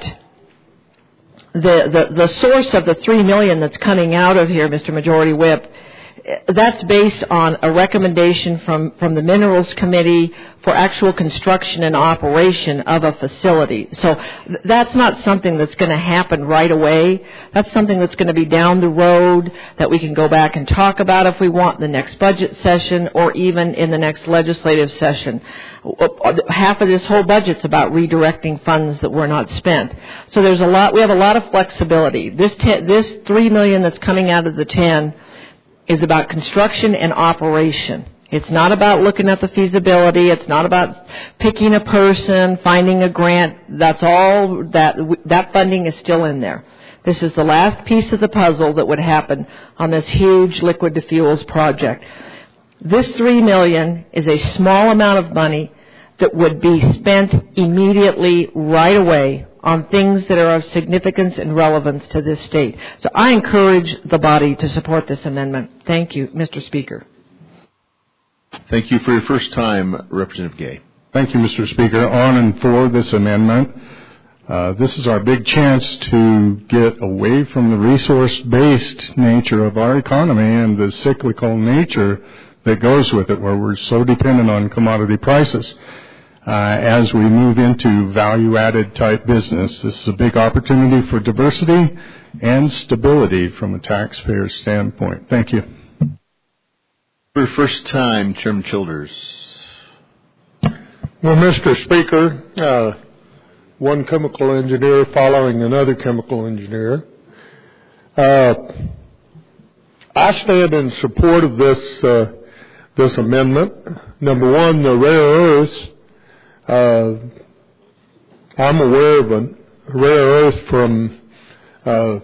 The, the, the source of the three million dollars that's coming out of here, Mister Majority Whip, that's based on a recommendation from, from the Minerals Committee for actual construction and operation of a facility. So th- that's not something that's going to happen right away. That's something that's going to be down the road that we can go back and talk about if we want in the next budget session or even in the next legislative session. Half of this whole budget's about redirecting funds that were not spent. So there's a lot, we have a lot of flexibility. This ten, this three million dollars that's coming out of the ten is about construction and operation. It's not about looking at the feasibility. It's not about picking a person, finding a grant. That's all, that, that funding is still in there. This is the last piece of the puzzle that would happen on this huge liquid to fuels project. This three million dollars is a small amount of money that would be spent immediately, right away, on things that are of significance and relevance to this state. So I encourage the body to support this amendment. Thank you, Mister Speaker. Thank you for your first time, Representative Gay. Thank you, Mister Speaker. On and for this amendment. Uh, this is our big chance to get away from the resource-based nature of our economy and the cyclical nature that goes with it, where we're so dependent on commodity prices. Uh, as we move into value-added type business, this is a big opportunity for diversity and stability from a taxpayer standpoint. Thank you. For your first time, Chairman Childers. Well, Mister Speaker, uh, one chemical engineer following another chemical engineer, uh, I stand in support of this uh, this amendment. Number one, the rare earths. Uh, I'm aware of a rare earth from uh,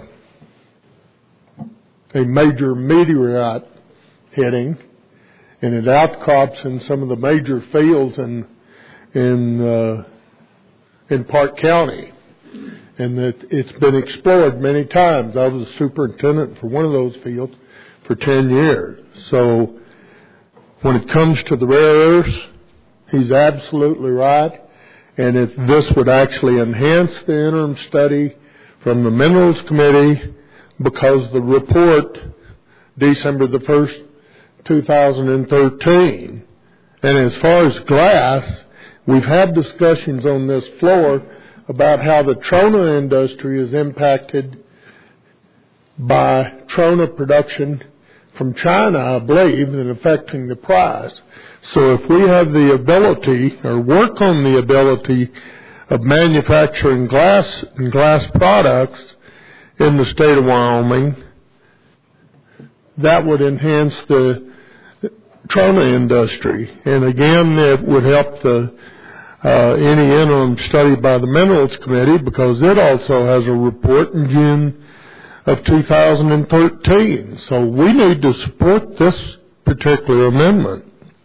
a major meteorite hitting, and it outcrops in some of the major fields in in uh, in Park County, and that it's been explored many times. I was a superintendent for one of those fields for ten years. So when it comes to the rare earths, he's absolutely right, and if this would actually enhance the interim study from the Minerals Committee, because the report, December the first, two thousand thirteen. And as far as glass, we've had discussions on this floor about how the trona industry is impacted by trona production from China, I believe, and affecting the price. So if we have the ability or work on the ability of manufacturing glass and glass products in the state of Wyoming, that would enhance the trona industry. And again, it would help the uh, any interim study by the Minerals Committee, because it also has a report in June of two thousand thirteen. So we need to support this particular amendment.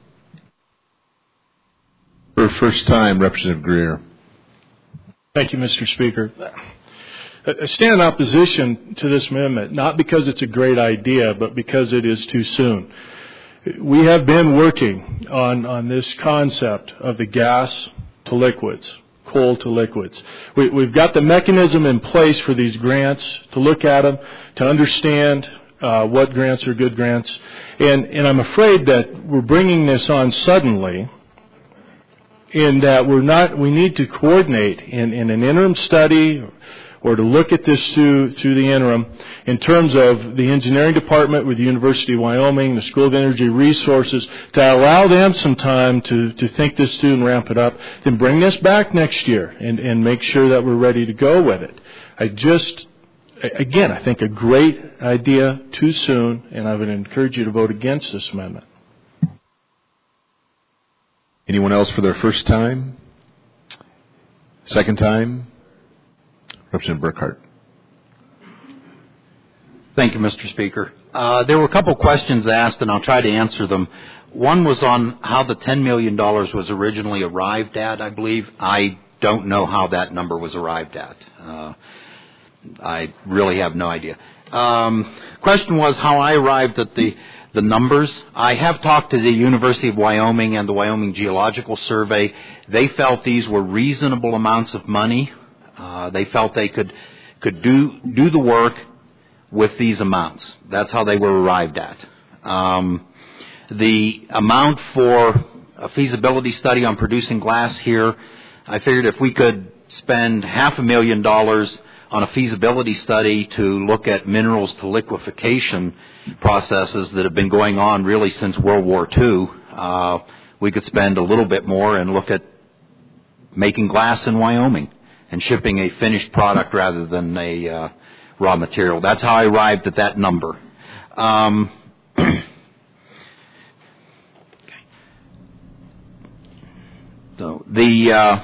For first time, Representative Greer. Thank you, Mister Speaker. I stand in opposition to this amendment, not because it's a great idea, but because it is too soon. We have been working on, on this concept of the gas to liquids, coal to liquids. We, we've got the mechanism in place for these grants, to look at them, to understand uh, what grants are good grants. And, and I'm afraid that we're bringing this on suddenly, in that we're not, we need to coordinate in, in an interim study or to look at this through, through the interim in terms of the engineering department with the University of Wyoming, the School of Energy Resources, to allow them some time to, to think this through and ramp it up, then bring this back next year and, and make sure that we're ready to go with it. I just, again, I think a great idea, too soon, and I would encourage you to vote against this amendment. Anyone else for their first time? Second time? Representative Burkhart. Thank you, Mister Speaker. Uh, there were a couple questions asked, and I'll try to answer them. One was on how the ten million dollars was originally arrived at, I believe. I don't know how that number was arrived at. Uh, I really have no idea. Um, question was how I arrived at the The numbers. I have talked to the University of Wyoming and the Wyoming Geological Survey. They felt these were reasonable amounts of money. Uh, they felt they could could do do the work with these amounts. That's how they were arrived at. Um, the amount for a feasibility study on producing glass here, I figured if we could spend half a million dollars on a feasibility study to look at minerals to liquefaction processes that have been going on really since World War Two, uh, we could spend a little bit more and look at making glass in Wyoming and shipping a finished product rather than a uh, raw material. That's how I arrived at that number. Um, so the uh,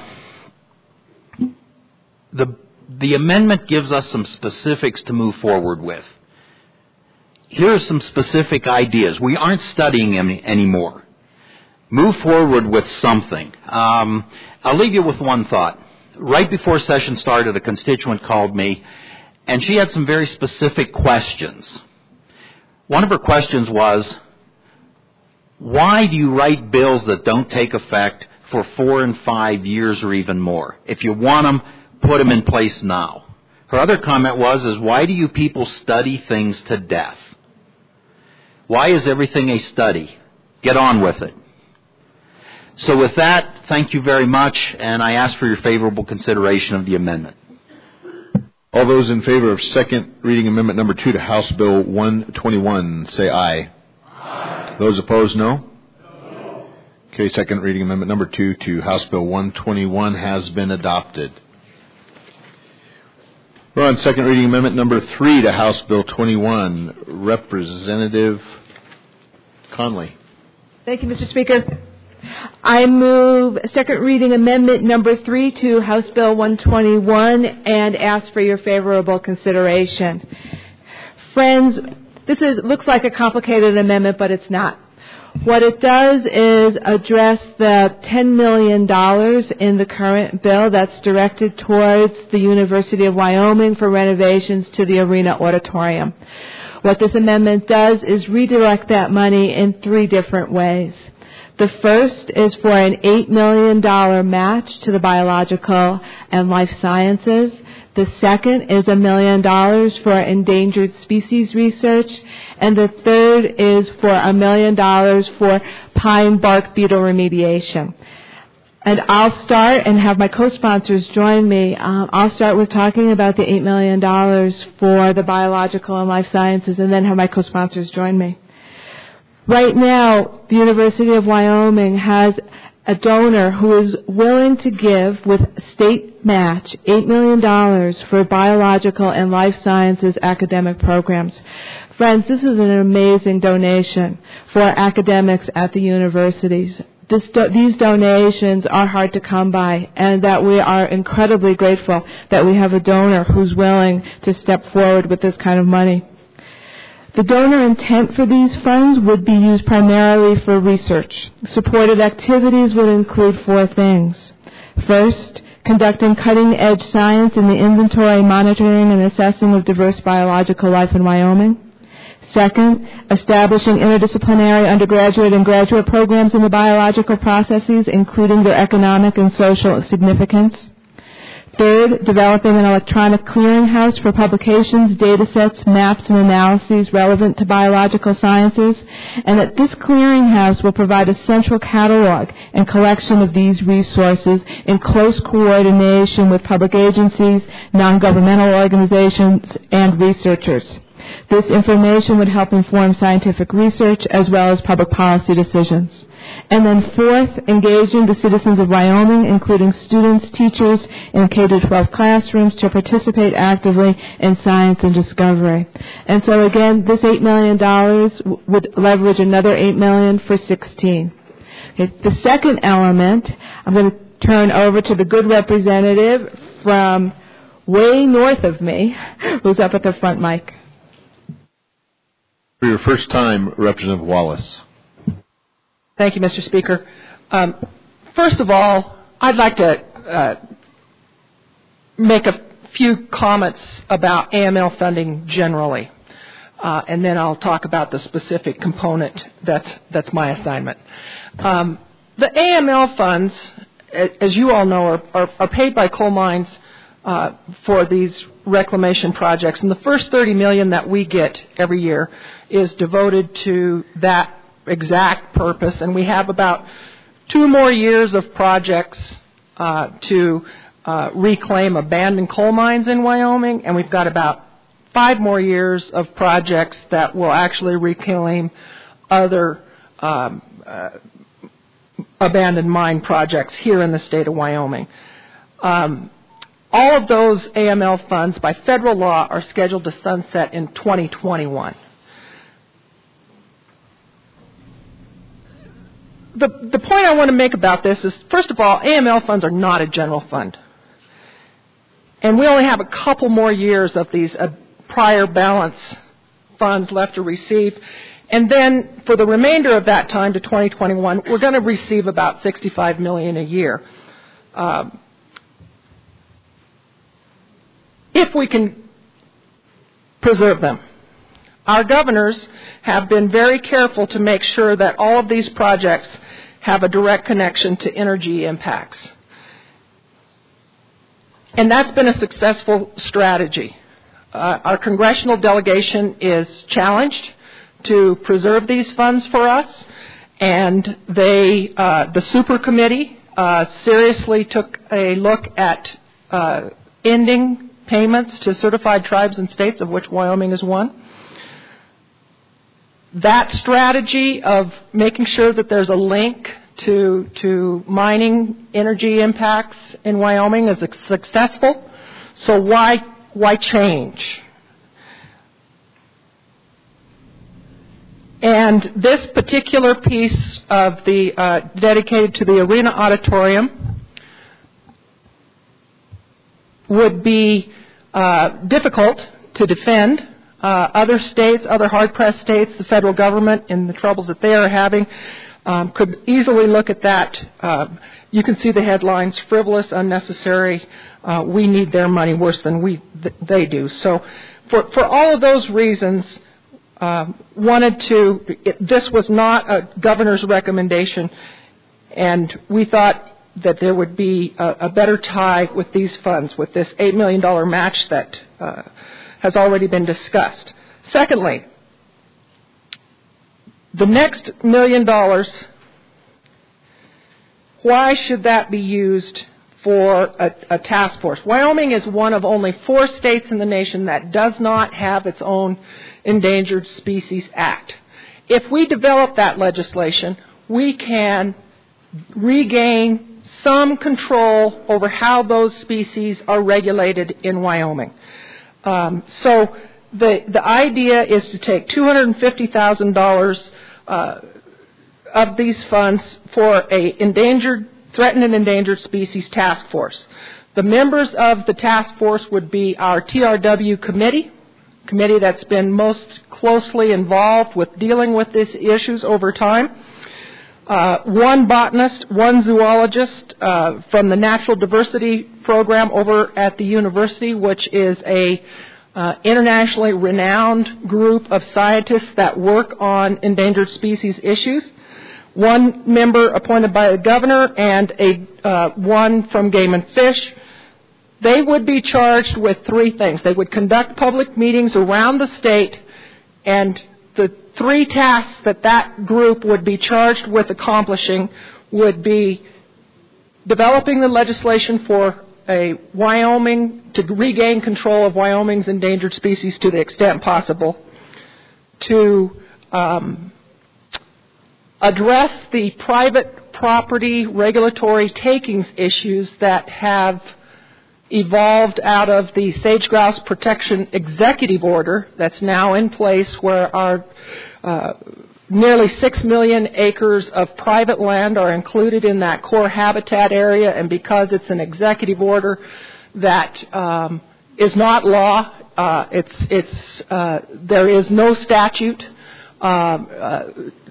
the the amendment gives us some specifics to move forward with. Here are some specific ideas. We aren't studying any anymore. Move forward with something. Um, I'll leave you with one thought. Right before session started, a constituent called me, and she had some very specific questions. One of her questions was, why do you write bills that don't take effect for four and five years or even more? If you want them, put them in place now. Her other comment was, is why do you people study things to death? Why is everything a study? Get on with it. So with that, thank you very much, and I ask for your favorable consideration of the amendment. All those in favor of second reading amendment number two to House Bill one twenty-one, say aye. Aye. Those opposed, no? No. Okay, second reading amendment number two to House Bill one twenty-one has been adopted. We're on second reading amendment number three to House Bill twenty-one. Representative Conley. Thank you, Mister Speaker. I move second reading amendment number three to House Bill one twenty-one and ask for your favorable consideration. Friends, this is, looks like a complicated amendment, but it's not. What it does is address the ten million dollars in the current bill that's directed towards the University of Wyoming for renovations to the Arena Auditorium. What this amendment does is redirect that money in three different ways. The first is for an eight million dollars match to the biological and life sciences. The second is a million dollars for endangered species research. And the third is for a million dollars for pine bark beetle remediation. And I'll start and have my co-sponsors join me. Um, I'll start with talking about the eight million dollars for the biological and life sciences, and then have my co-sponsors join me. Right now, the University of Wyoming has a donor who is willing to give, with state match, eight million dollars for biological and life sciences academic programs. Friends, this is an amazing donation for academics at the universities. This do- these donations are hard to come by, and that we are incredibly grateful that we have a donor who's willing to step forward with this kind of money. The donor intent for these funds would be used primarily for research. Supported activities would include four things. First, conducting cutting-edge science in the inventory, monitoring, and assessing of diverse biological life in Wyoming. Second, establishing interdisciplinary undergraduate and graduate programs in the biological processes, including their economic and social significance. Third, developing an electronic clearinghouse for publications, data sets, maps, and analyses relevant to biological sciences, and that this clearinghouse will provide a central catalog and collection of these resources in close coordination with public agencies, non-governmental organizations, and researchers. This information would help inform scientific research as well as public policy decisions. And then fourth, engaging the citizens of Wyoming, including students, teachers in K through twelve classrooms, to participate actively in science and discovery. And so again, this eight million dollars would leverage another eight million dollars for sixteen. Okay, the second element, I'm going to turn over to the good representative from way north of me, who's up at the front mic. For your first time, Representative Wallace. Thank you, Mister Speaker. Um, first of all, I'd like to uh, make a few comments about A M L funding generally, uh, and then I'll talk about the specific component that's, that's my assignment. Um, the A M L funds, as you all know, are, are, are paid by coal mines uh, for these reclamation projects, and the first thirty million dollars that we get every year is devoted to that exact purpose, and we have about two more years of projects uh, to uh, reclaim abandoned coal mines in Wyoming, and we've got about five more years of projects that will actually reclaim other um, uh, abandoned mine projects here in the state of Wyoming. Um, all of those A M L funds by federal law are scheduled to sunset in twenty twenty-one. The, the point I want to make about this is, first of all, A M L funds are not a general fund. And we only have a couple more years of these uh, prior balance funds left to receive. And then for the remainder of that time to twenty twenty-one, we're going to receive about sixty-five million dollars a year. Um, if we can preserve them. Our governors have been very careful to make sure that all of these projects have a direct connection to energy impacts. And that's been a successful strategy. Uh, our congressional delegation is challenged to preserve these funds for us, and they, uh, the super committee uh, seriously took a look at uh, ending payments to certified tribes and states, of which Wyoming is one. That strategy of making sure that there's a link to, to mining energy impacts in Wyoming is successful. So why, why change? And this particular piece of the uh, dedicated to the Arena Auditorium would be uh, difficult to defend. Uh, other states, other hard-pressed states, the federal government, and the troubles that they are having, um, could easily look at that. Uh, you can see the headlines: frivolous, unnecessary. Uh, we need their money worse than we th- they do. So, for for all of those reasons, um, wanted to, it, this was not a governor's recommendation, and we thought that there would be a, a better tie with these funds, with this eight million dollars match that uh, has already been discussed. Secondly, the next million dollars, why should that be used for a, a task force? Wyoming is one of only four states in the nation that does not have its own Endangered Species Act. If we develop that legislation, we can regain some control over how those species are regulated in Wyoming. Um, so the the idea is to take two hundred fifty thousand dollars uh, of these funds for a endangered, threatened and endangered species task force. The members of the task force would be our T R W committee, committee that's been most closely involved with dealing with these issues over time. Uh, one botanist, one zoologist uh, from the Natural Diversity Program over at the university, which is a uh, internationally renowned group of scientists that work on endangered species issues. One member appointed by the governor and a uh, one from Game and Fish. They would be charged with three things. They would conduct public meetings around the state, and the three tasks that that group would be charged with accomplishing would be developing the legislation for a Wyoming, to regain control of Wyoming's endangered species to the extent possible, to um, address the private property regulatory takings issues that have evolved out of the Sage Grouse Protection Executive Order that's now in place, where our uh, nearly six million acres of private land are included in that core habitat area, and because it's an executive order that um, is not law, uh, it's, it's, uh, there is no statute, uh, uh,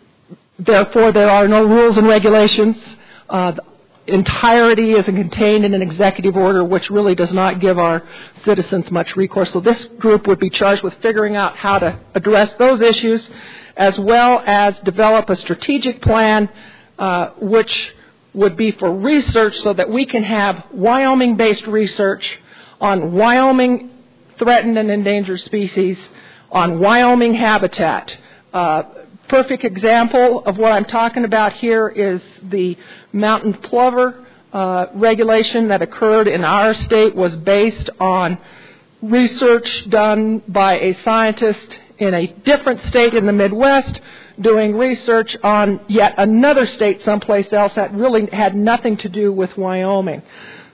therefore there are no rules and regulations. Uh, entirety is contained in an executive order, which really does not give our citizens much recourse. So this group would be charged with figuring out how to address those issues, as well as develop a strategic plan, uh, which would be for research, so that we can have Wyoming-based research on Wyoming threatened and endangered species, on Wyoming habitat. Uh, perfect example of what I'm talking about here is the mountain plover uh, regulation that occurred in our state was based on research done by a scientist in a different state in the Midwest, doing research on yet another state someplace else that really had nothing to do with Wyoming.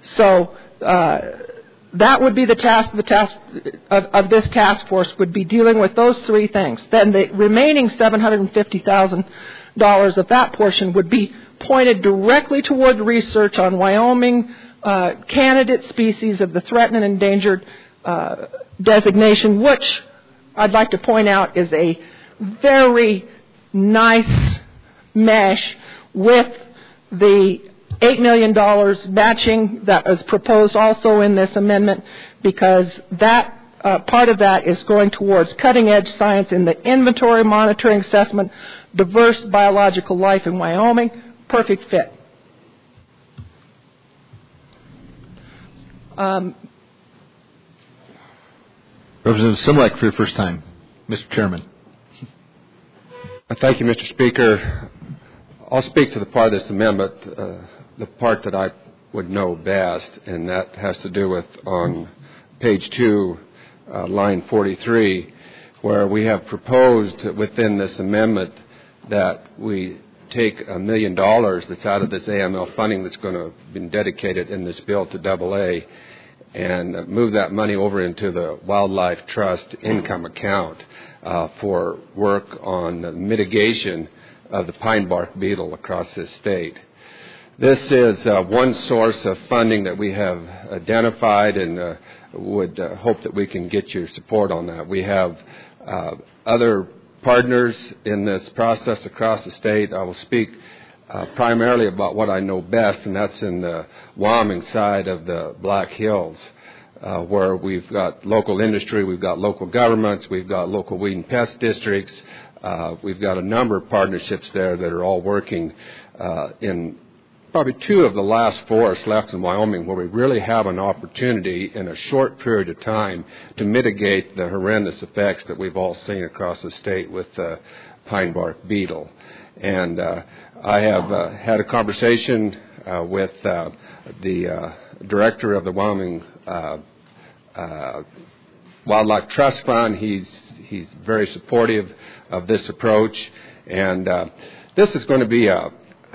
So uh, that would be the task of the task of, of this task force, would be dealing with those three things. Then the remaining seven hundred fifty thousand dollars of that portion would be pointed directly toward research on Wyoming uh, candidate species of the threatened and endangered uh, designation, which I'd like to point out is a very nice mesh with the eight million dollars matching that was proposed also in this amendment, because that uh, part of that is going towards cutting-edge science in the inventory, monitoring, assessment, diverse biological life in Wyoming. Perfect fit. Um, Representative Simlek for your first time. Mister Chairman. Thank you, Mister Speaker. I'll speak to the part of this amendment, uh, the part that I would know best, and that has to do with on page two, uh, line forty-three, where we have proposed within this amendment that we take a million dollars that's out of this A M L funding that's going to be dedicated in this bill to double A, and move that money over into the Wildlife Trust income account uh, for work on the mitigation of the pine bark beetle across this state. This is uh, one source of funding that we have identified, and uh, would uh, hope that we can get your support on that. We have uh, other partners in this process across the state. I will speak uh, primarily about what I know best, and that's in the Wyoming side of the Black Hills. uh, where we've got local industry, we've got local governments, we've got local weed and pest districts. Uh, we've got a number of partnerships there that are all working uh, in probably two of the last forests left in Wyoming where we really have an opportunity in a short period of time to mitigate the horrendous effects that we've all seen across the state with the pine bark beetle. And uh, I have uh, had a conversation uh, with uh, the uh, director of the Wyoming uh, uh, Wildlife Trust Fund. He's he's very supportive of this approach, and uh, this is going to be a,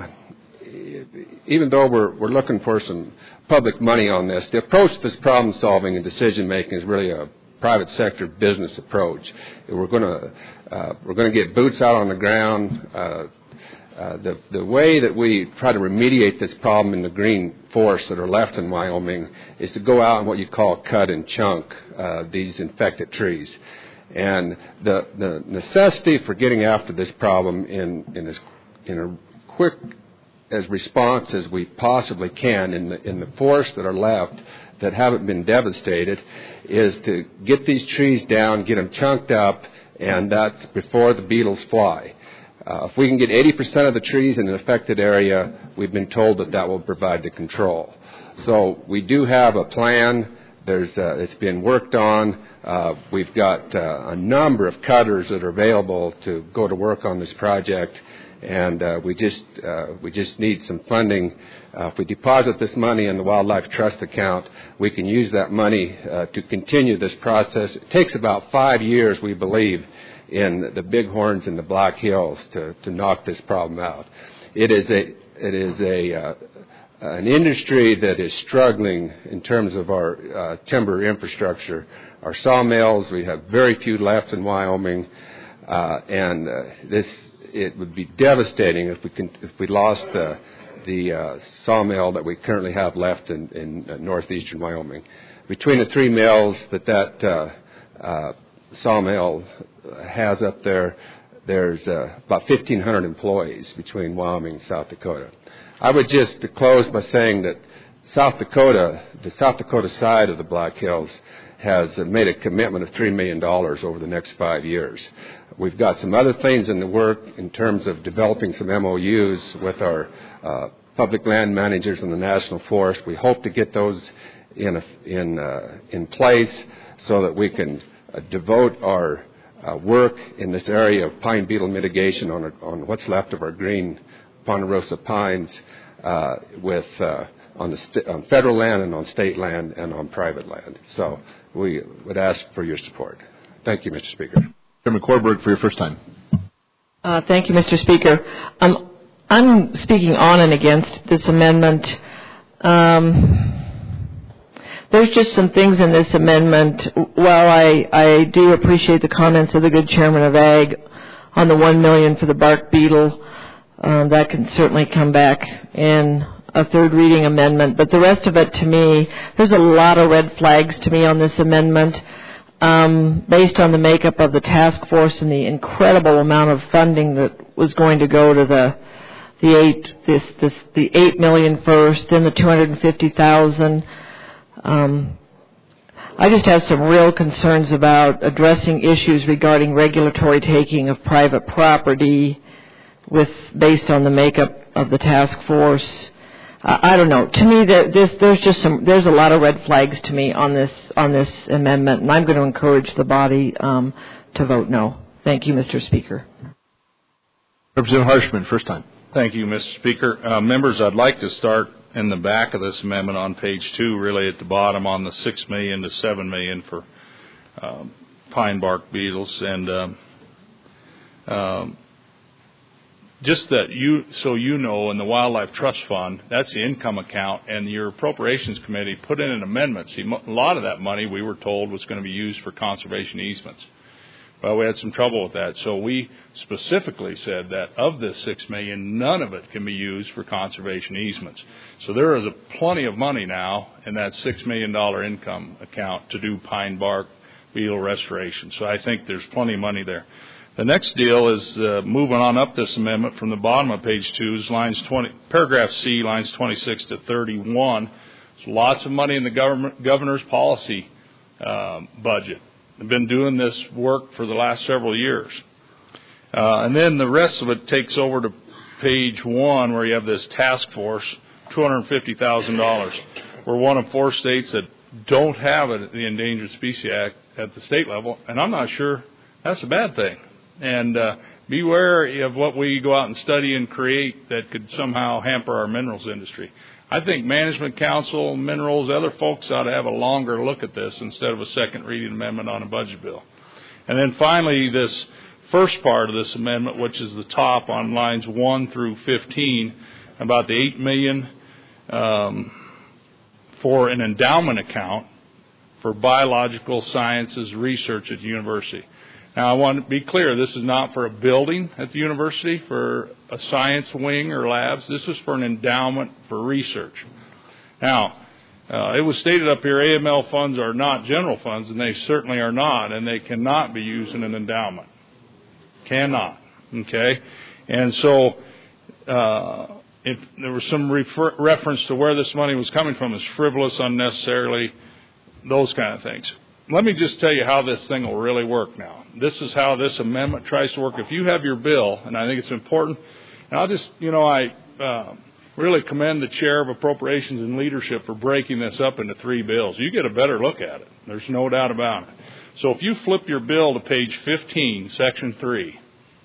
even though we're we're looking for some public money on this, the approach to this problem solving and decision making is really a private sector business approach. We're going to uh, we're going to get boots out on the ground. Uh, uh, the the way that we try to remediate this problem in the green forests that are left in Wyoming is to go out and what you call cut and chunk uh, these infected trees. And the, the necessity for getting after this problem in, in as in a quick as response as we possibly can in the in the forests that are left that haven't been devastated is to get these trees down, get them chunked up, and that's before the beetles fly. Uh, if we can get eighty percent of the trees in an affected area, we've been told that that will provide the control. So we do have a plan. There's, uh, it's been worked on. Uh, we've got uh, a number of cutters that are available to go to work on this project, and uh, we just uh, we just need some funding. Uh, if we deposit this money in the Wildlife Trust account, we can use that money uh, to continue this process. It takes about five years, we believe, in the Bighorns and the Black Hills to, to knock this problem out. It is a it is a uh, an industry that is struggling in terms of our uh, timber infrastructure. Our sawmills, we have very few left in Wyoming, uh, and uh, this it would be devastating if we can, if we lost the the uh, sawmill that we currently have left in, in uh, northeastern Wyoming. Between the three mills that that uh, uh, sawmill has up there, there's uh, about fifteen hundred employees between Wyoming and South Dakota. I would just close by saying that South Dakota, the South Dakota side of the Black Hills, has made a commitment of three million dollars over the next five years. We've got some other things in the work in terms of developing some M O Us with our uh, public land managers in the National Forest. We hope to get those in a, in uh, in place so that we can uh, devote our uh, work in this area of pine beetle mitigation on a, on what's left of our green ponderosa pines uh, with uh, on the st- on federal land and on state land and on private land. So we would ask for your support. Thank you, Mister Speaker. Chairman Korberg, for your first time. Uh, thank you, Mister Speaker. Um, I'm speaking on and against this amendment. Um, there's just some things in this amendment. While I, I do appreciate the comments of the good chairman of Ag on the one million dollars for the bark beetle, um, that can certainly come back in a third reading amendment. But the rest of it, to me, there's a lot of red flags to me on this amendment. Um, based on the makeup of the task force and the incredible amount of funding that was going to go to the the eight this this the eight million first, then the two hundred and fifty thousand. Um, I just have some real concerns about addressing issues regarding regulatory taking of private property, with based on the makeup of the task force. I don't know. To me, there, this, there's just some. There's a lot of red flags to me on this on this amendment, and I'm going to encourage the body um, to vote no. Thank you, Mister Speaker. Representative Harshman, first time. Thank you, Mister Speaker. Uh, members, I'd like to start in the back of this amendment on page two, really at the bottom, on the six million to seven million for uh, pine bark beetles, and um, um, just that you, so you know, in the Wildlife Trust Fund, that's the income account, and your Appropriations Committee put in an amendment. See, a lot of that money, we were told, was going to be used for conservation easements. Well, we had some trouble with that, so we specifically said that of this six million dollars, none of it can be used for conservation easements. So there is a plenty of money now in that six million dollars income account to do pine bark beetle restoration. So I think there's plenty of money there. The next deal is uh, moving on up this amendment from the bottom of page two is lines twenty, paragraph C, lines twenty-six to thirty-one. There's lots of money in the government, governor's policy um, budget. I've been doing this work for the last several years. Uh, and then the rest of it takes over to page one, where you have this task force, two hundred fifty thousand dollars. We're one of four states that don't have it, the Endangered Species Act at the state level, and I'm not sure that's a bad thing. And uh, beware of what we go out and study and create that could somehow hamper our minerals industry. I think Management Council, minerals, other folks ought to have a longer look at this instead of a second reading amendment on a budget bill. And then finally, this first part of this amendment, which is the top on lines one through fifteen, about the eight million dollars um, for an endowment account for biological sciences research at the university. Now, I want to be clear, this is not for a building at the university, for a science wing or labs. This is for an endowment for research. Now, uh, it was stated up here, A M L funds are not general funds, and they certainly are not, and they cannot be used in an endowment. Cannot. Okay? And so, uh, if there was some refer- reference to where this money was coming from, is frivolous, unnecessarily, those kind of things. Let me just tell you how this thing will really work now. This is how this amendment tries to work. If you have your bill, and I think it's important, and I'll just, you know, I uh, really commend the Chair of Appropriations and Leadership for breaking this up into three bills. You get a better look at it. There's no doubt about it. So if you flip your bill to page fifteen, section three,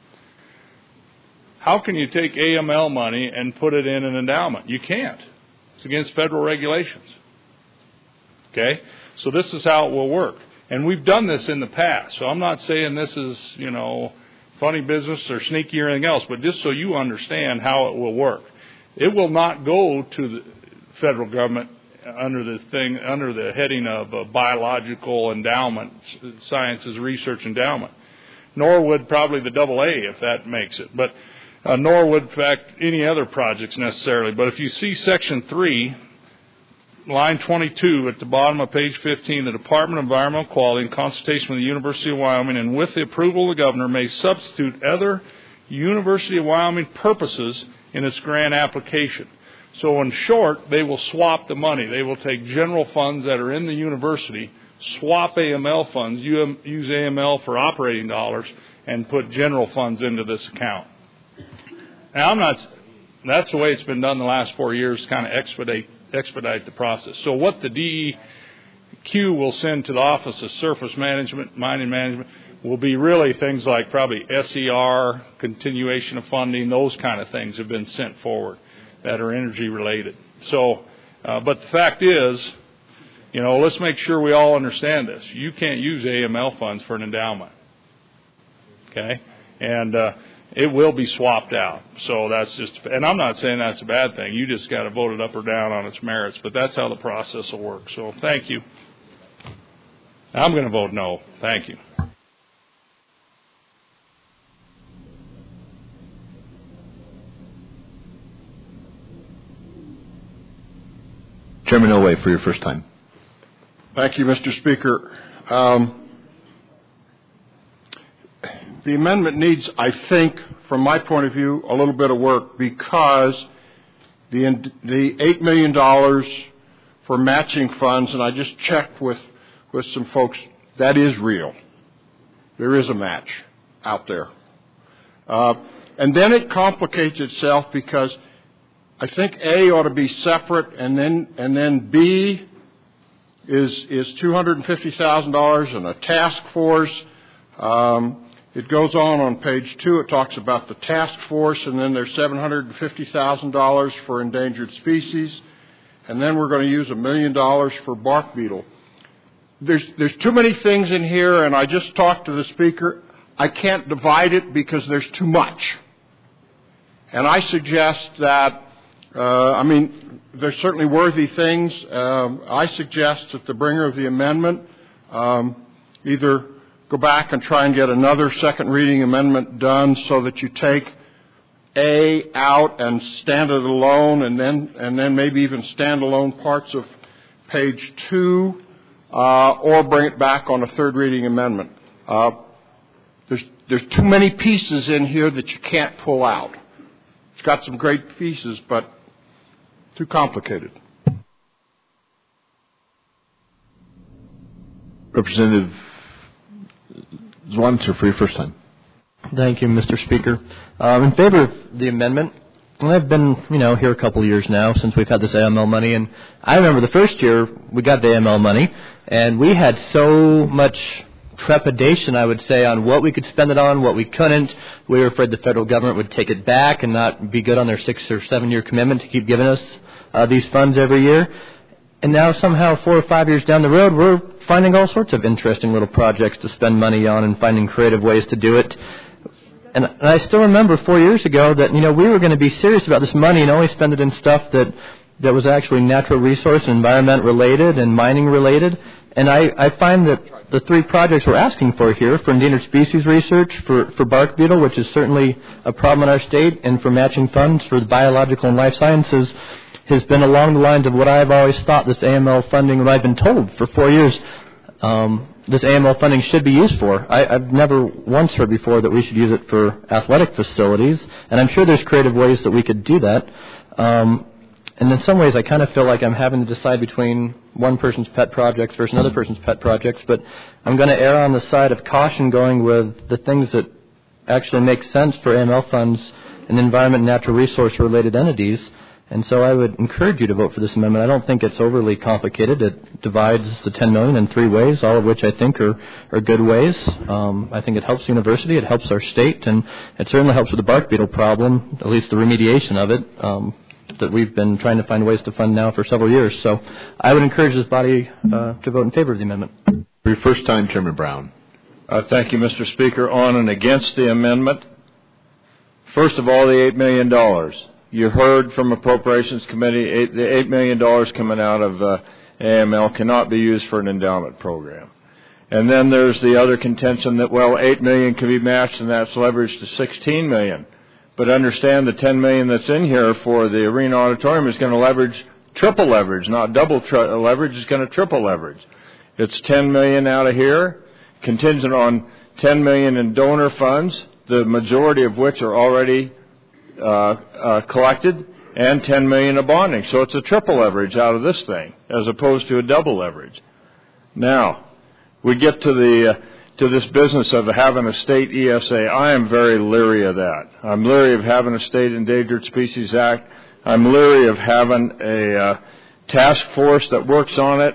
how can you take A M L money and put it in an endowment? You can't. It's against federal regulations. Okay? So this is how it will work. And we've done this in the past. So I'm not saying this is, you know, funny business or sneaky or anything else, but just so you understand how it will work. It will not go to the federal government under the thing, under the heading of a biological endowment, sciences research endowment. Nor would probably the double A, if that makes it. But uh, nor would, in fact, any other projects necessarily. But if you see section three, line twenty-two at the bottom of page fifteen, the Department of Environmental Quality, in consultation with the University of Wyoming and with the approval of the governor, may substitute other University of Wyoming purposes in its grant application. So in short, they will swap the money. They will take general funds that are in the university, swap A M L funds, use A M L for operating dollars, and put general funds into this account. Now, I'm not, that's the way it's been done the last four years, kind of expedite expedite the process. So what the D E Q will send to the Office of Surface Management, Mining Management, will be really things like probably S E R, continuation of funding, those kind of things have been sent forward that are energy related. So, uh, but the fact is, you know, let's make sure we all understand this. You can't use A M L funds for an endowment. Okay? And, uh, it will be swapped out. So that's just, and I'm not saying that's a bad thing. You just got to vote it up or down on its merits. But that's how the process will work. So thank you. I'm going to vote no. Thank you. Chairman Elway, for your first time. Thank you, Mister Speaker. Um, The amendment needs, I think, from my point of view, a little bit of work because the the eight million dollars for matching funds, and I just checked with, with some folks, that is real. There is a match out there. Uh, and then it complicates itself because I think A ought to be separate, and then and then B is is two hundred fifty thousand dollars and a task force. Um, It goes on on page two. It talks about the task force, and then there's seven hundred fifty thousand dollars for endangered species, and then we're going to use a million dollars for bark beetle. There's there's too many things in here, and I just talked to the speaker. I can't divide it because there's too much. And I suggest that, uh, I mean, there's certainly worthy things. Um, I suggest that the bringer of the amendment um, either go back and try and get another second reading amendment done so that you take A out and stand it alone, and then and then maybe even standalone parts of page two, uh, or bring it back on a third reading amendment. Uh, there's there's too many pieces in here that you can't pull out. It's got some great pieces, but too complicated. Representative Zwantzer, for your first time. Thank you, Mister Speaker. I'm in favor of the amendment. I've been, you know, here a couple of years now since we've had this A M L money, and I remember the first year we got the A M L money, and we had so much trepidation, I would say, on what we could spend it on, what we couldn't. We were afraid the federal government would take it back and not be good on their six or seven year commitment to keep giving us uh, these funds every year. And now somehow four or five years down the road, we're finding all sorts of interesting little projects to spend money on and finding creative ways to do it. And, and I still remember four years ago that, you know, we were going to be serious about this money and only spend it in stuff that, that was actually natural resource and environment related and mining related. And I, I find that the three projects we're asking for here, for endangered species research, for, for bark beetle, which is certainly a problem in our state, and for matching funds for the biological and life sciences, has been along the lines of what I've always thought this A M L funding, what I've been told for four years, um, this A M L funding should be used for. I, I've never once heard before that we should use it for athletic facilities, and I'm sure there's creative ways that we could do that. Um, and in some ways, I kind of feel like I'm having to decide between one person's pet projects versus another person's pet projects, but I'm going to err on the side of caution going with the things that actually make sense for A M L funds and environment and natural resource related entities. And so I would encourage you to vote for this amendment. I don't think it's overly complicated. It divides the ten million dollars in three ways, all of which I think are, are good ways. Um, I think it helps the university, it helps our state, and it certainly helps with the bark beetle problem, at least the remediation of it, um, that we've been trying to find ways to fund now for several years. So I would encourage this body uh, to vote in favor of the amendment. For your first time, Chairman Brown. Uh, thank you, Mister Speaker. On and against the amendment. First of all, the eight million dollars. You heard from Appropriations Committee, eight, the eight million dollars coming out of uh, A M L cannot be used for an endowment program. And then there's the other contention that, well, eight million dollars can be matched and that's leveraged to sixteen million dollars. But understand the ten million dollars that's in here for the arena auditorium is going to leverage triple leverage, not double tri- leverage, it's going to triple leverage. It's ten million dollars out of here, contingent on ten million dollars in donor funds, the majority of which are already Uh, uh, collected, and ten million dollars of bonding. So it's a triple leverage out of this thing, as opposed to a double leverage. Now, we get to the uh, to this business of having a state E S A. I am very leery of that. I'm leery of having a state Endangered Species Act. I'm leery of having a uh, task force that works on it.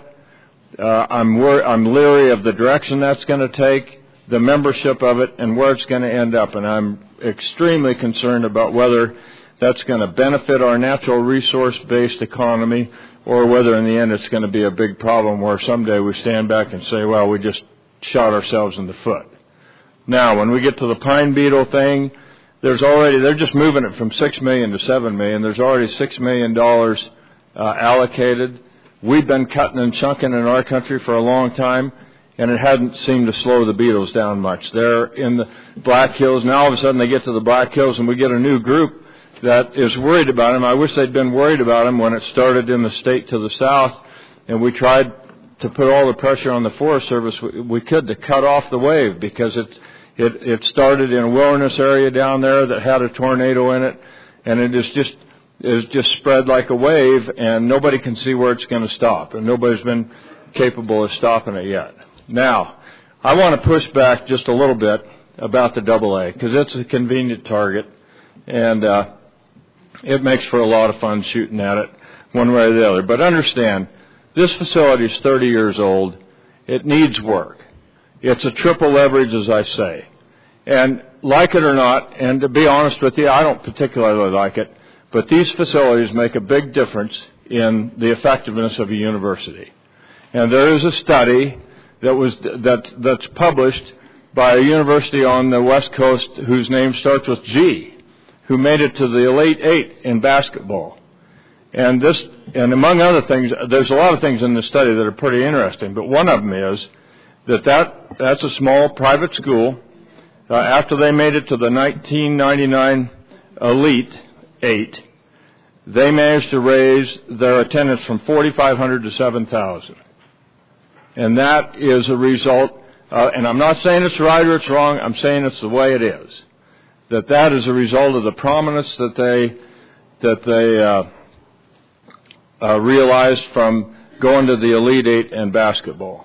Uh, I'm wor- I'm leery of the direction that's going to take, the membership of it, and where it's going to end up. And I'm extremely concerned about whether that's going to benefit our natural resource-based economy or whether in the end it's going to be a big problem where someday we stand back and say, well, we just shot ourselves in the foot. Now, when we get to the pine beetle thing, there's already, they're just moving it from six million dollars to seven million dollars. There's already six million dollars uh, allocated. We've been cutting and chunking in our country for a long time, and it hadn't seemed to slow the beetles down much. They're in the Black Hills. Now all of a sudden they get to the Black Hills and we get a new group that is worried about them. I wish they'd been worried about them when it started in the state to the south, and we tried to put all the pressure on the Forest Service we could to cut off the wave, because it it, it started in a wilderness area down there that had a tornado in it, and it is just is just spread like a wave, and nobody can see where it's going to stop, and nobody's been capable of stopping it yet. Now, I want to push back just a little bit about the double A, because it's a convenient target, and uh, it makes for a lot of fun shooting at it one way or the other. But understand, this facility is thirty years old. It needs work. It's a triple leverage, as I say. And like it or not, and to be honest with you, I don't particularly like it, but these facilities make a big difference in the effectiveness of a university. And there is a study that was that that's published by a university on the West Coast whose name starts with G, who made it to the Elite Eight in basketball. And this, and among other things, there's a lot of things in the study that are pretty interesting, but one of them is that, that that's a small private school. Uh, after they made it to the nineteen ninety-nine Elite Eight, they managed to raise their attendance from forty-five hundred to seven thousand. And that is a result, uh, and I'm not saying it's right or it's wrong, I'm saying it's the way it is. That that is a result of the prominence that they, that they uh, uh, realized from going to the Elite Eight in basketball.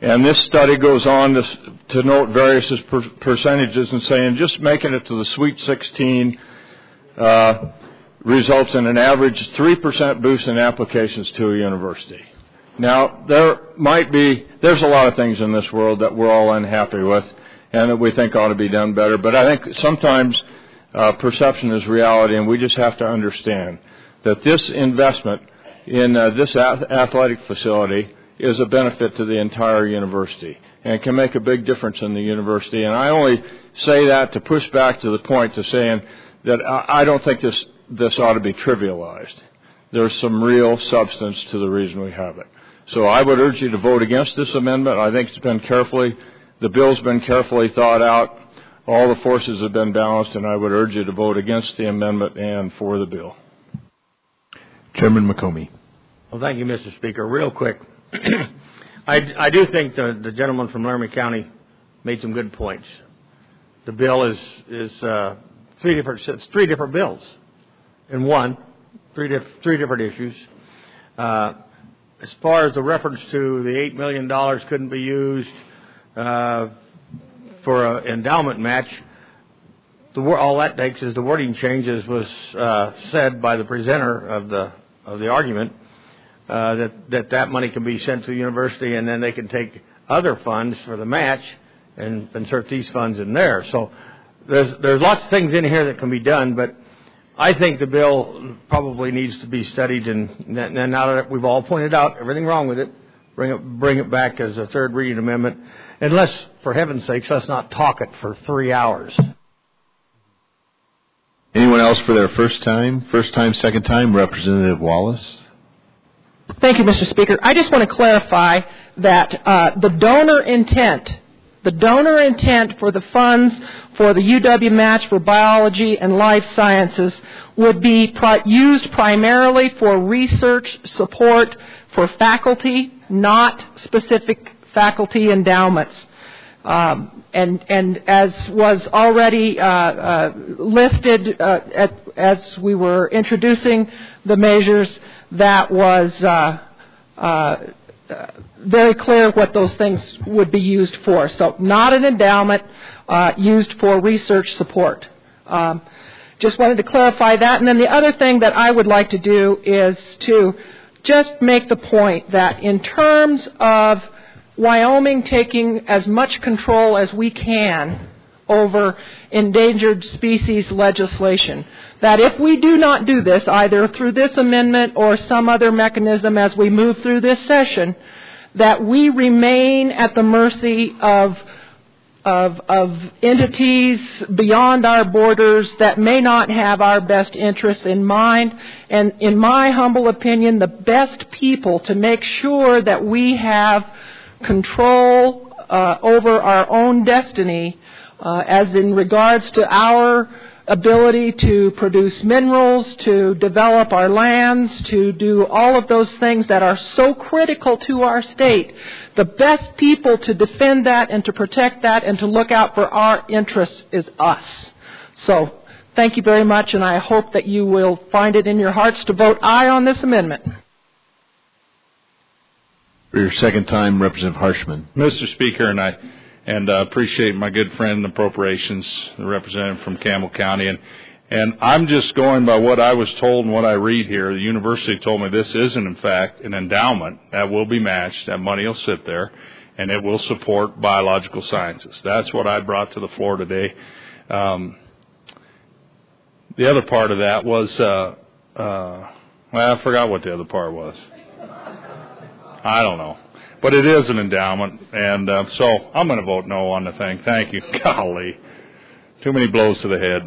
And this study goes on to, to note various per- percentages and saying just making it to the Sweet sixteen uh, results in an average three percent boost in applications to a university. Now, there might be, there's a lot of things in this world that we're all unhappy with and that we think ought to be done better, but I think sometimes uh, perception is reality, and we just have to understand that this investment in uh, this ath- athletic facility is a benefit to the entire university and can make a big difference in the university. And I only say that to push back to the point to saying that I, I don't think this, this ought to be trivialized. There's some real substance to the reason we have it. So I would urge you to vote against this amendment. I think it's been carefully, the bill's been carefully thought out. All the forces have been balanced, and I would urge you to vote against the amendment and for the bill. Chairman McComey. Well, thank you, Mister Speaker. Real quick. I, I do think the, the gentleman from Laramie County made some good points. The bill is is uh, three different it's three different bills in one, three diff, three different issues. Uh, as far as the reference to the eight million dollars couldn't be used uh, for an endowment match, the all that takes is the wording changes was uh, said by the presenter of the of the argument. Uh, that, that that money can be sent to the university, and then they can take other funds for the match and insert these funds in there. So there's there's lots of things in here that can be done, but I think the bill probably needs to be studied. And, and now that we've all pointed out everything wrong with it, bring it bring it back as a third reading amendment. Unless, for heaven's sakes, let's not talk it for three hours. Anyone else for their first time? First time, second time? Representative Wallace. Thank you, Mister Speaker. I just want to clarify that uh, the donor intent, the donor intent for the funds for the U W match for biology and life sciences would be pri- used primarily for research support for faculty, not specific faculty endowments. Um, and, and as was already uh, uh, listed uh, at, as we were introducing the measures, that was uh, uh, very clear what those things would be used for. So not an endowment, uh, used for research support. Um, just wanted to clarify that. And then the other thing that I would like to do is to just make the point that in terms of Wyoming taking as much control as we can over endangered species legislation, that if we do not do this, either through this amendment or some other mechanism as we move through this session, that we remain at the mercy of, of, of entities beyond our borders that may not have our best interests in mind. And in my humble opinion, the best people to make sure that we have control uh, over our own destiny Uh, as in regards to our ability to produce minerals, to develop our lands, to do all of those things that are so critical to our state. The best people to defend that and to protect that and to look out for our interests is us. So thank you very much, and I hope that you will find it in your hearts to vote aye on this amendment. For your second time, Representative Harshman. Mister Speaker, and I and uh, appreciate my good friend in appropriations, the representative from Campbell County, and and I'm just going by what I was told and what I read here. The university told me this isn't, in fact, an endowment that will be matched. That money will sit there, and it will support biological sciences. That's what I brought to the floor today. Um, the other part of that was, uh, uh, well, I forgot what the other part was. I don't know. But it is an endowment, and uh, so I'm going to vote no on the thing. Thank you. Golly. Too many blows to the head.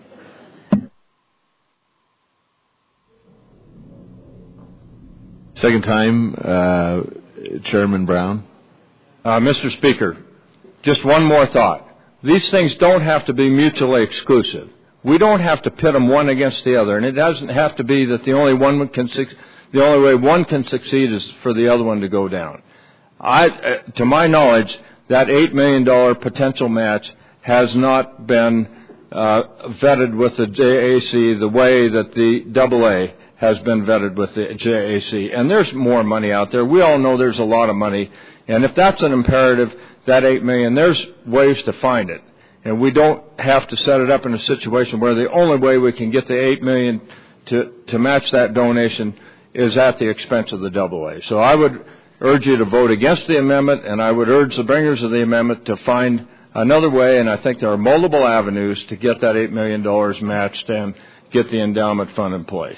Second time, uh, Chairman Brown. Uh, Mister Speaker, just one more thought. These things don't have to be mutually exclusive. We don't have to pit them one against the other, and it doesn't have to be that the only one can su- the only way one can succeed is for the other one to go down. I, uh, to my knowledge, that eight million dollars potential match has not been uh, vetted with the J A C the way that the double A has been vetted with the J A C. And there's more money out there. We all know there's a lot of money And if that's an imperative, that eight million dollars, there's ways to find it. And we don't have to set it up in a situation where the only way we can get the eight million dollars to, to match that donation is at the expense of the double A. So I would urge you to vote against the amendment, and I would urge the bringers of the amendment to find another way, and I think there are multiple avenues to get that eight million dollars matched and get the endowment fund in place.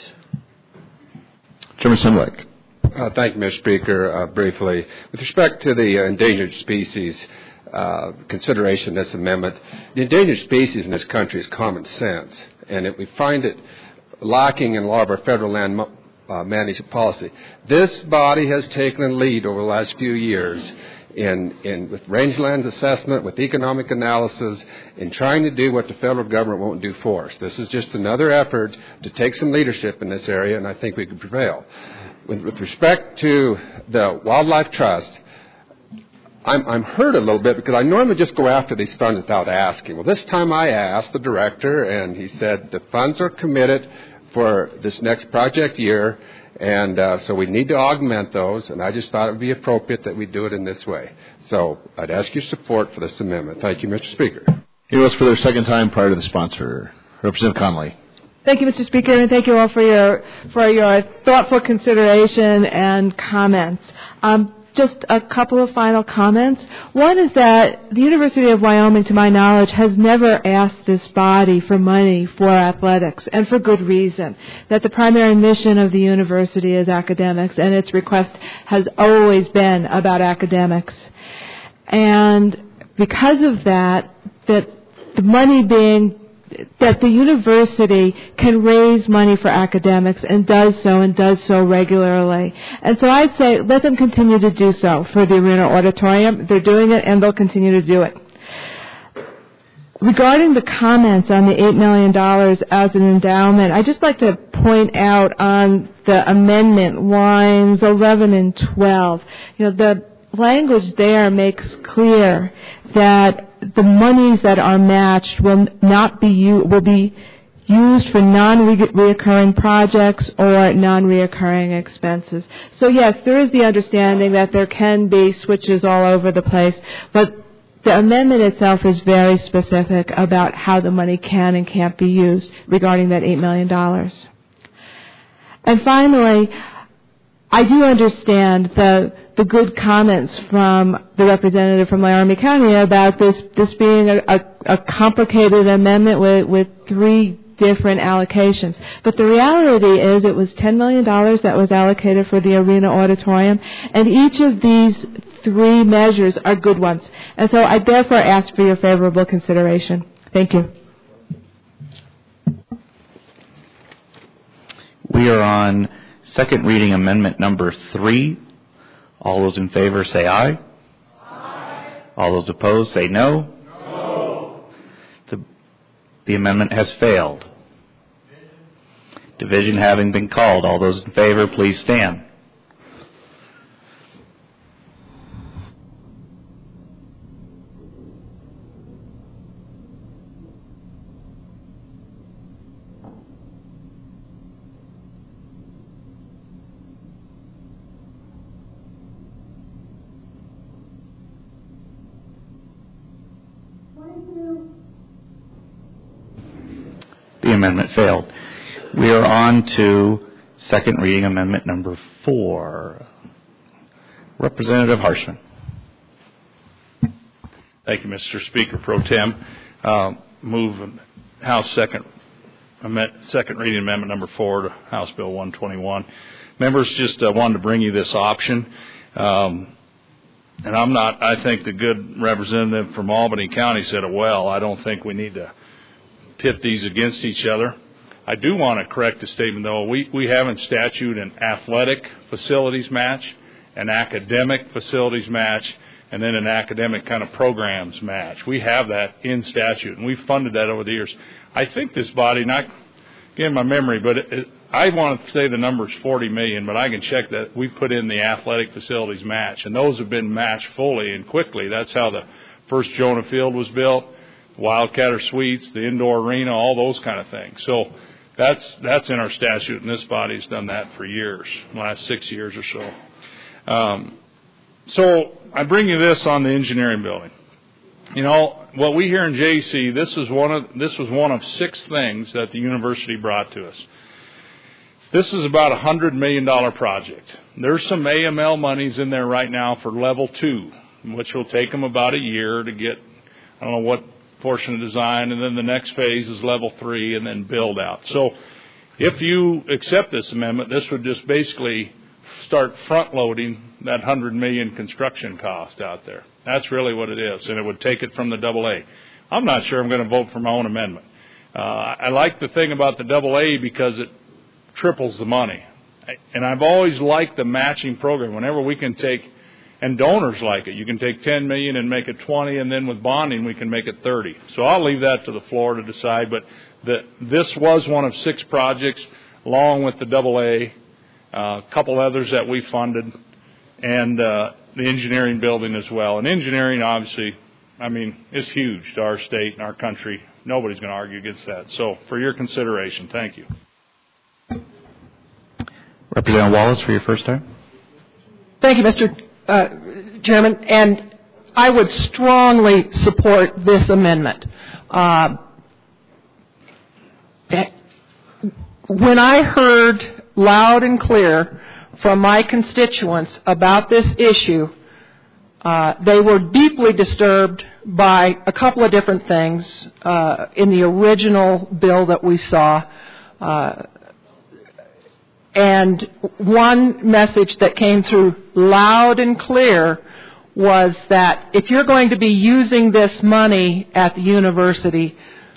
Chairman Simlick. Uh, thank you, Mister Speaker. Uh, briefly, with respect to the uh, endangered species uh, consideration of this amendment, the endangered species in this country is common sense, and if we find it lacking in a lot of our federal land mo- uh, management policy. This body has taken the lead over the last few years in, in with rangelands assessment, with economic analysis, in trying to do what the federal government won't do for us. This is just another effort to take some leadership in this area, and I think we can prevail. With, with respect to the Wildlife Trust, I'm, I'm hurt a little bit because I normally just go after these funds without asking. Well, this time I asked the director, and he said the funds are committed for this next project year, and uh, so we need to augment those, and I just thought it would be appropriate that we do it in this way. So I'd ask your support for this amendment. Thank you, Mister Speaker. He was for their second time prior to the sponsor. Representative Conley. Thank you, Mister Speaker, and thank you all for your for your thoughtful consideration and comments. Um, Just a couple of final comments. One is that the University of Wyoming, to my knowledge, has never asked this body for money for athletics, and for good reason. That the primary mission of the university is academics, and its request has always been about academics. And because of that, that the money being that the university can raise money for academics and does so and does so regularly. And so I'd say let them continue to do so for the Arena Auditorium. They're doing it and they'll continue to do it. Regarding the comments on the eight million dollars as an endowment, I'd just like to point out on the amendment lines eleven and twelve, you know, the language there makes clear that the monies that are matched will not be u- will be used for non-reoccurring projects or non-reoccurring expenses. So yes, there is the understanding that there can be switches all over the place, but the amendment itself is very specific about how the money can and can't be used regarding that eight million dollars. And finally, I do understand the the good comments from the representative from Laramie County about this this being a, a, a complicated amendment with, with three different allocations. But the reality is it was ten million dollars that was allocated for the Arena Auditorium, and each of these three measures are good ones. And so I therefore ask for your favorable consideration. Thank you. We are on second reading amendment number three. All those in favor say aye. Aye. All those opposed say no. No. The, the amendment has failed. Division having been called. All those in favor, please stand. The amendment failed. We are on to second reading amendment number four. Representative Harshman. Thank you, Mister Speaker Pro Tem. Uh, move House second second reading amendment number four to House Bill one twenty-one. Members, just uh, wanted to bring you this option. Um, and I'm not, I think the good representative from Albany County said it well. I don't think we need to pit these against each other. I do want to correct the statement, though. We, we have in statute an athletic facilities match, an academic facilities match, and then an academic kind of programs match. We have that in statute, and we've funded that over the years. I think this body, not again my memory, but it, it, I want to say the number is forty million dollars, but I can check that. We put in the athletic facilities match, and those have been matched fully and quickly. That's how the first Jonah Field was built. Wildcatter Suites, the indoor arena, all those kind of things. So that's that's in our statute, and this body's done that for years, the last six years or so. Um, so I bring you this on the engineering building. You know, what we hear in J C, this is one of this was one of six things that the university brought to us. This is about a hundred million dollar project. There's some A M L monies in there right now for level two, which will take them about a year to get, I don't know what portion of design, and then the next phase is level three and then build out. So if you accept this amendment, this would just basically start front loading that one hundred million dollars construction cost out there. That's really what it is, and it would take it from the double A. I'm not sure I'm going to vote for my own amendment. Uh, I like the thing about the double A because it triples the money. And I've always liked the matching program. Whenever we can take, and donors like it, you can take ten million dollars and make it twenty, and then with bonding we can make it thirty. So I'll leave that to the floor to decide, but the, this was one of six projects, along with the double A, a uh, couple others that we funded, and uh, the engineering building as well. And engineering, obviously, I mean, is huge to our state and our country. Nobody's going to argue against that. So for your consideration, thank you. Representative Wallace for your first time. Thank you, Mister Uh, Chairman. And I would strongly support this amendment. Uh, when I heard loud and clear from my constituents about this issue, uh, they were deeply disturbed by a couple of different things uh, in the original bill that we saw. Uh, And one message that came through loud and clear was that if you're going to be using this money at the university,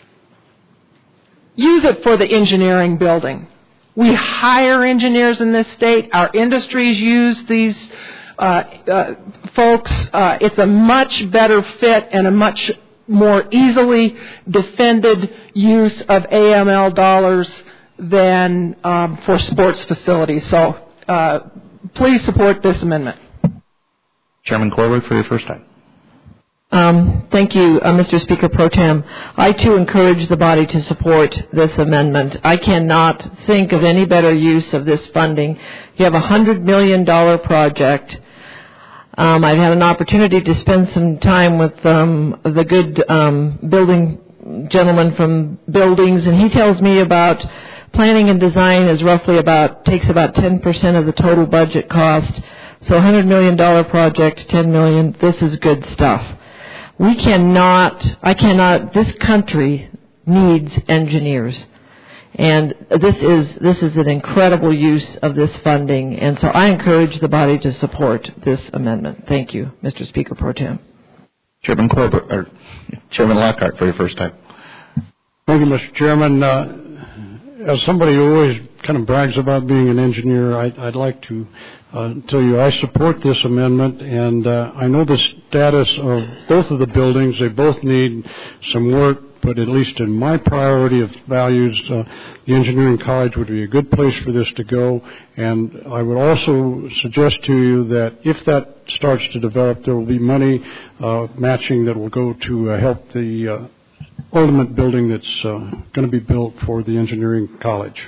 use it for the engineering building. We hire engineers in this state. Our industries use these uh, uh, folks. Uh, it's a much better fit and a much more easily defended use of A M L dollars than um, for sports facilities. So uh, please support this amendment. Chairman Corwin for your first time. Um, thank you, uh, Mister Speaker Pro Tem. I, too, encourage the body to support this amendment. I cannot think of any better use of this funding. You have a one hundred million dollars project. Um, I've had an opportunity to spend some time with um, the good um, building gentleman from Buildings, and he tells me about planning and design is roughly about, takes about ten percent of the total budget cost. So a one hundred million dollars project, ten million dollars, this is good stuff. We cannot, I cannot, this country needs engineers. And this is, this is an incredible use of this funding. And so I encourage the body to support this amendment. Thank you, Mister Speaker Pro Tem. Chairman Corbett, or Chairman Lockhart for your first time. Thank you, Mister Chairman. Uh, as somebody who always kind of brags about being an engineer, I, I'd like to uh, tell you I support this amendment, and uh, I know the status of both of the buildings. They both need some work, but at least in my priority of values, uh, the engineering college would be a good place for this to go. And I would also suggest to you that if that starts to develop, there will be money uh, matching that will go to uh, help the uh, ultimate building that's uh, going to be built for the engineering college.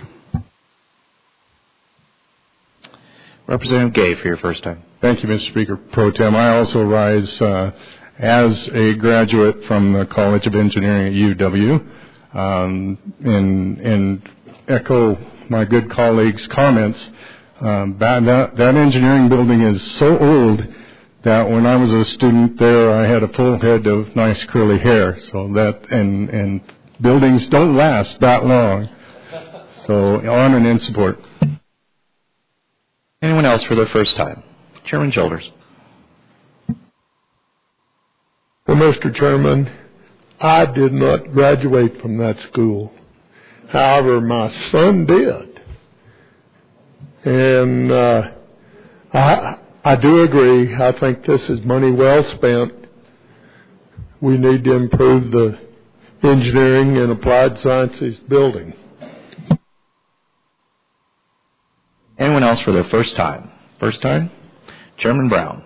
Representative Gay for your first time. Thank you, Mister Speaker Pro Tem. I also rise uh, as a graduate from the College of Engineering at U W um, and, and echo my good colleagues' comments. Um, that, that, that engineering building is so old that when I was a student there, I had a full head of nice curly hair. So that and and buildings don't last that long. So on and in support. Anyone else for their first time? Chairman Shoulders. Well, Mister Chairman, I did not graduate from that school. However, my son did. And uh, I, I do agree. I think this is money well spent. We need to improve the engineering and applied sciences building. Anyone else for their first time? First time? Chairman Brown.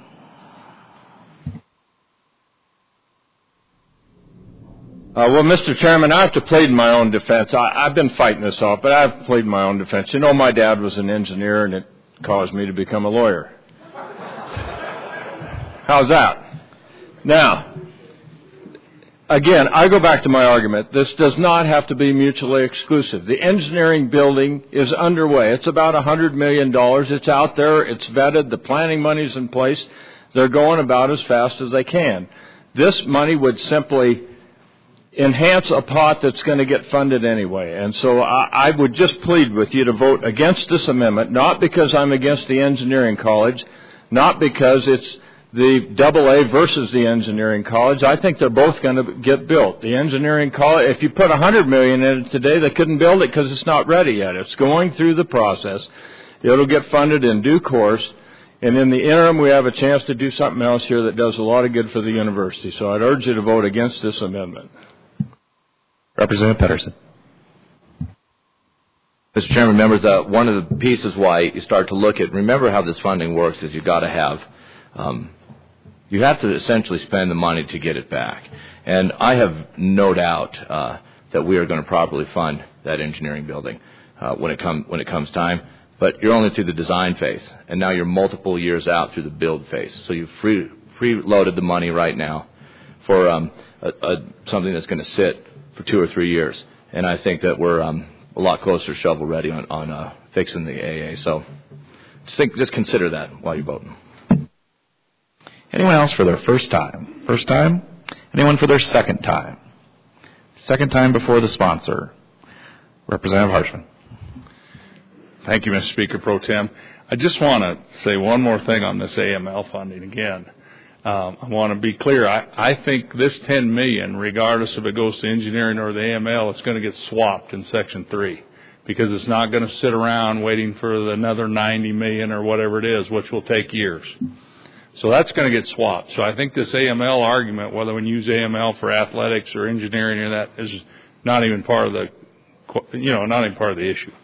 Uh, well, Mister Chairman, I have to plead in my own defense. I, I've been fighting this off, but I have to plead in my own defense. You know, my dad was an engineer, and it caused me to become a lawyer. How's that? Now, again, I go back to my argument. This does not have to be mutually exclusive. The engineering building is underway. It's about one hundred million dollars. It's out there. It's vetted. The planning money's in place. They're going about as fast as they can. This money would simply enhance a pot that's going to get funded anyway. And so I, I would just plead with you to vote against this amendment, not because I'm against the engineering college, not because it's the double A versus the engineering college. I think they're both going to get built. The engineering college, if you put one hundred million dollars in it today, they couldn't build it because it's not ready yet. It's going through the process. It'll get funded in due course. And in the interim, we have a chance to do something else here that does a lot of good for the university. So I'd urge you to vote against this amendment. Representative Pedersen. Mister Chairman, members, uh, one of the pieces why you start to look at, remember how this funding works is you've got to have, um, you have to essentially spend the money to get it back. And I have no doubt uh, that we are going to properly fund that engineering building uh, when it come, when it comes time. But you're only through the design phase, and now you're multiple years out through the build phase. So you've free, free-loaded the money right now for um, a, a, something that's going to sit for two or three years. And I think that we're um, a lot closer shovel-ready on, on uh, fixing the A A. So just, think, just consider that while you're voting. Anyone else for their first time? First time? Anyone for their second time? Second time before the sponsor. Representative Harshman. Thank you, Mister Speaker Pro Tem. I just want to say one more thing on this A M L funding again. Um, I want to be clear. I, I think this ten million dollars, regardless if it goes to engineering or the A M L, it's going to get swapped in Section three because it's not going to sit around waiting for the another ninety million dollars or whatever it is, which will take years. So that's going to get swapped. So I think this A M L argument, whether we use A M L for athletics or engineering or that, is not even part of the, you know, not even part of the issue.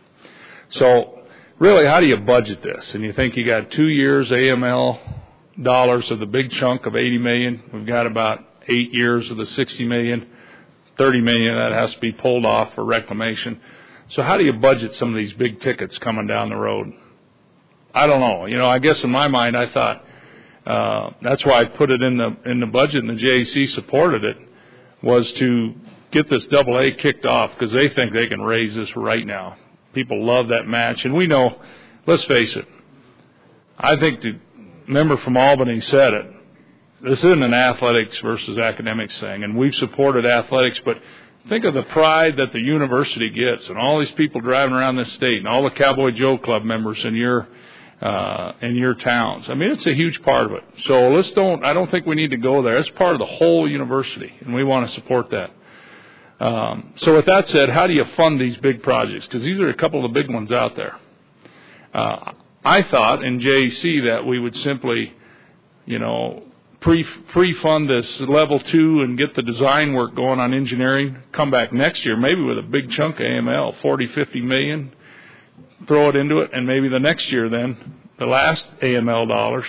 So really, how do you budget this? And you think you got two years A M L dollars of the big chunk of eighty million dollars. We've got about eight years of the sixty million dollars. thirty million dollars that has to be pulled off for reclamation. So how do you budget some of these big tickets coming down the road? I don't know. You know, I guess in my mind, I thought uh, that's why I put it in the in the budget, and the J A C supported it, was to get this double A kicked off because they think they can raise this right now. People love that match, and we know, let's face it, I think the member from Albany said it, this isn't an athletics versus academics thing, and we've supported athletics, but think of the pride that the university gets, and all these people driving around this state, and all the Cowboy Joe Club members in your uh, in your towns. I mean, it's a huge part of it. So let's don't, I don't think we need to go there. It's part of the whole university, and we want to support that. Um, so with that said, how do you fund these big projects? Because these are a couple of the big ones out there. Uh, I thought in J A C that we would simply, you know, pre, pre-fund this level two and get the design work going on engineering, come back next year maybe with a big chunk of A M L, forty, fifty million, throw it into it, and maybe the next year then, the last A M L dollars,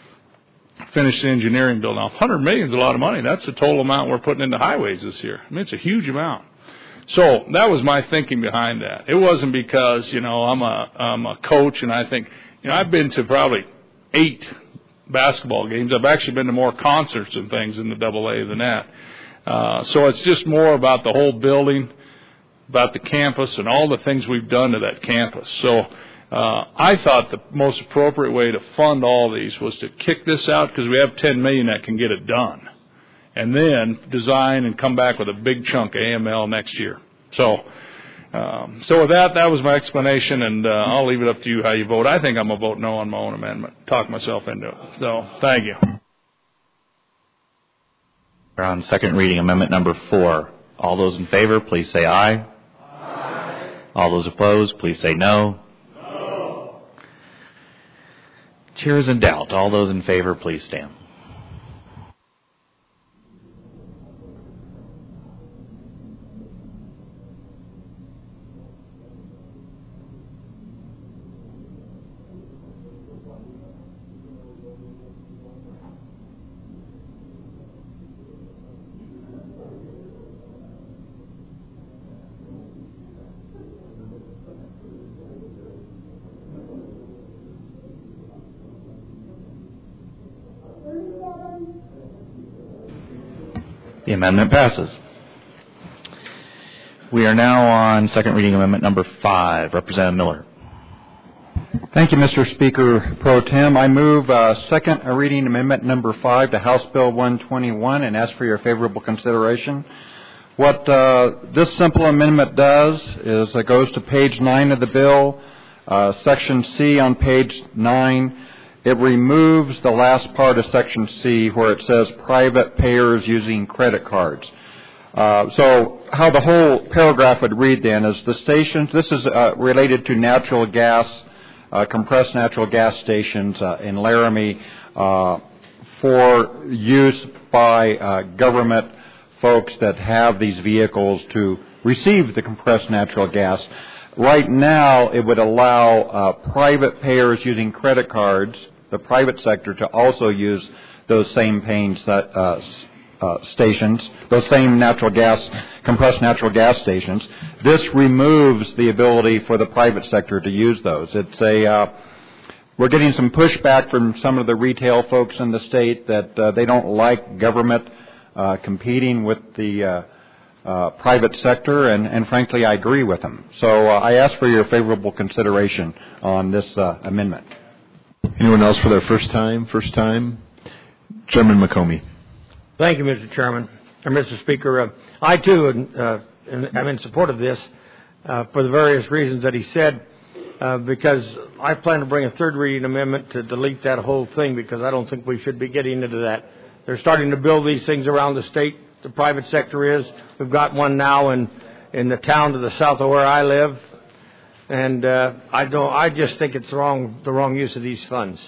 finish the engineering bill. Now, one hundred million is a lot of money. That's the total amount we're putting into highways this year. I mean, it's a huge amount. So that was my thinking behind that. It wasn't because, you know, I'm a, I'm a coach and I think, you know, I've been to probably eight basketball games. I've actually been to more concerts and things in the double A than that. Uh, so it's just more about the whole building, about the campus and all the things we've done to that campus. So Uh, I thought the most appropriate way to fund all these was to kick this out because we have ten million dollars that can get it done, and then design and come back with a big chunk of A M L next year. So, um, so with that, that was my explanation, and uh, I'll leave it up to you how you vote. I think I'm gonna vote no on my own amendment. Talk myself into it. So, thank you. We're on second reading, amendment number four. All those in favor, please say aye. Aye. All those opposed, please say no. Chair is in doubt. All those in favor, please stand. The amendment passes. We are now on second reading amendment number five. Representative Miller. Thank you, Mister Speaker Pro Tem. I move uh, second reading amendment number five to House Bill one twenty-one and ask for your favorable consideration. What uh, this simple amendment does is it goes to page nine of the bill, uh, section C on page nine. It removes the last part of section C where it says private payers using credit cards. Uh, so how the whole paragraph would read then is the stations, this is uh, related to natural gas, uh, compressed natural gas stations uh, in Laramie uh, for use by uh, government folks that have these vehicles to receive the compressed natural gas. Right now, it would allow uh, private payers using credit cards, the private sector, to also use those same paying set, uh, uh, stations, those same natural gas, compressed natural gas stations. This removes the ability for the private sector to use those. It's a uh, we're getting some pushback from some of the retail folks in the state that uh, they don't like government uh, competing with the uh, uh, private sector, and, and frankly, I agree with them. So uh, I ask for your favorable consideration on this uh, amendment. Anyone else for their first time? First time? Chairman McComey. Thank you, Mister Chairman, or Mister Speaker. Uh, I, too, uh, am in support of this uh, for the various reasons that he said, uh, because I plan to bring a third reading amendment to delete that whole thing, because I don't think we should be getting into that. They're starting to build these things around the state. The private sector is. We've got one now in, in the town to the south of where I live. And uh, I don't. I just think it's wrong, the wrong use of these funds.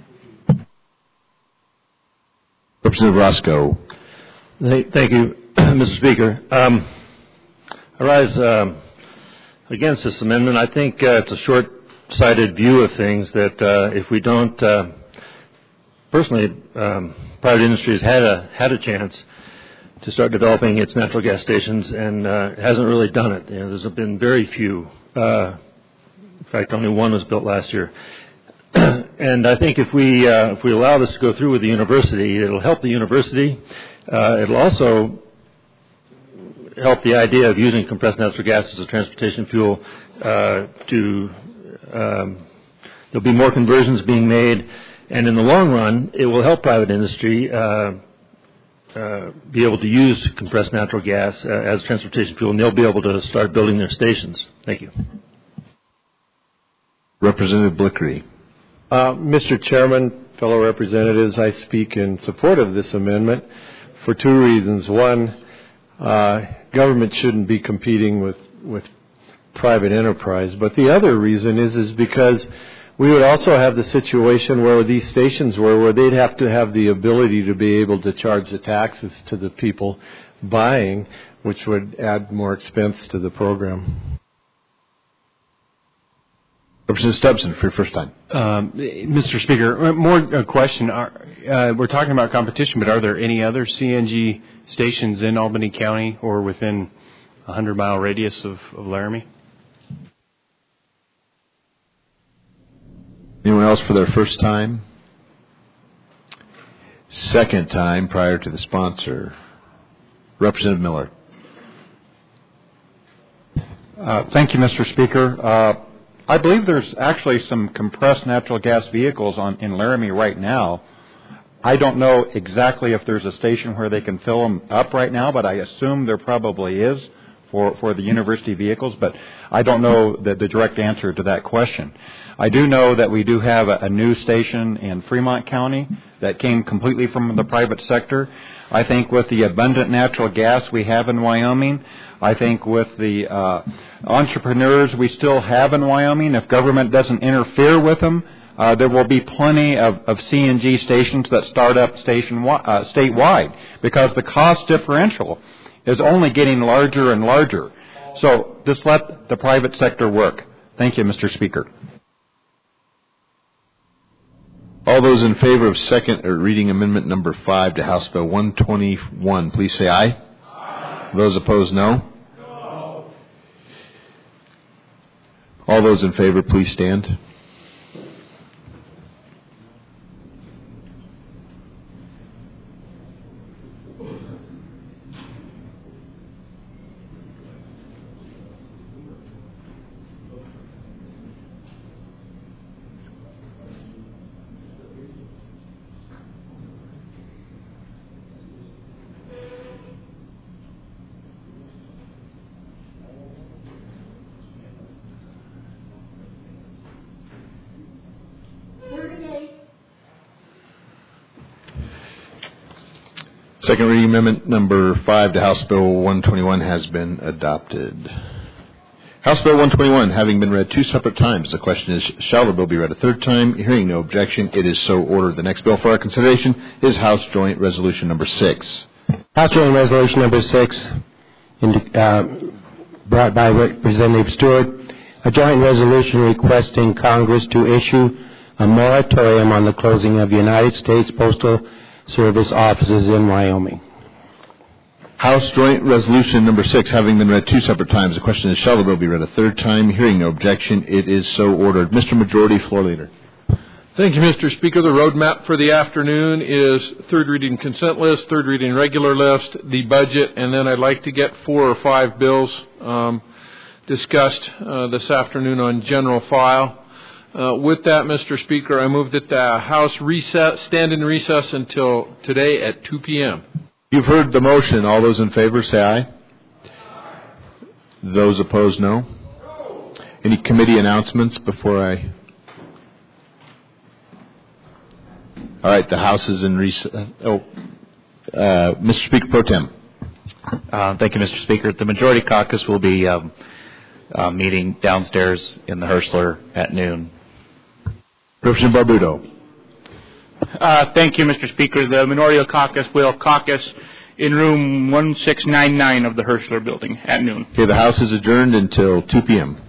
Representative Roscoe. Thank you, Mister Speaker. Um, I rise um, against this amendment. I think uh, it's a short-sighted view of things that uh, if we don't, uh, personally, um, private industry has had a had a chance to start developing its natural gas stations and uh, hasn't really done it. You know, there's been very few. Uh, in fact, only one was built last year. And I think if we uh, if we allow this to go through with the university, it'll help the university. Uh, it'll also help the idea of using compressed natural gas as a transportation fuel. Uh, to um, there'll be more conversions being made, and in the long run, it will help private industry uh, uh, be able to use compressed natural gas uh, as transportation fuel, and they'll be able to start building their stations. Thank you. Representative Blickery. Uh, Mister Chairman, fellow representatives, I speak in support of this amendment for two reasons. One, uh, government shouldn't be competing with, with private enterprise. But the other reason is, is because we would also have the situation where these stations were, where they'd have to have the ability to be able to charge the taxes to the people buying, which would add more expense to the program. Representative Stubbs, for your first time. Um, Mister Speaker, more a question. Are, uh, we're talking about competition, but are there any other C N G stations in Albany County or within a hundred mile radius of, of Laramie? Anyone else for their first time? Second time prior to the sponsor. Representative Miller. Uh, thank you, Mister Speaker. Uh, I believe there's actually some compressed natural gas vehicles on in Laramie right now. I don't know exactly if there's a station where they can fill them up right now, but I assume there probably is for, for the university vehicles, but I don't know the, the direct answer to that question. I do know that we do have a, a new station in Fremont County that came completely from the private sector. I think with the abundant natural gas we have in Wyoming, I think with the uh, entrepreneurs we still have in Wyoming, if government doesn't interfere with them, uh, there will be plenty of, of C N G stations that start up station uh, statewide, because the cost differential is only getting larger and larger. So just let the private sector work. Thank you, Mister Speaker. All those in favor of second or reading amendment number five to House Bill one twenty-one, please say aye. Aye. Those opposed, no. No. All those in favor, please stand. Second reading amendment number five to House Bill one twenty-one has been adopted. House Bill one twenty-one having been read two separate times, the question is, shall the bill be read a third time? Hearing no objection, it is so ordered. The next bill for our consideration is House Joint Resolution number six. House Joint Resolution number six, in, uh, brought by Representative Stewart, a joint resolution requesting Congress to issue a moratorium on the closing of United States Postal Service offices in Wyoming. House Joint Resolution number six having been read two separate times, the question is, shall the bill be read a third time? Hearing no objection, it is so ordered. Mister Majority Floor Leader. Thank you, Mister Speaker. The roadmap for the afternoon is third reading consent list, third reading regular list, the budget, and then I'd like to get four or five bills um, discussed uh, this afternoon on general file. Uh, with that, Mister Speaker, I move that the House recess, stand in recess until today at two p.m. You've heard the motion. All those in favor say aye. Those opposed, no. Any committee announcements before I... All right, the House is in recess. Oh, uh, Mister Speaker Pro Tem. Uh, thank you, Mister Speaker. The Majority Caucus will be um, uh, meeting downstairs in the Hirschler at noon. Representative Barbudo. Uh, thank you, Mister Speaker. The Minority Caucus will caucus in room one six nine nine of the Hirschler building at noon. Okay, the House is adjourned until two p.m.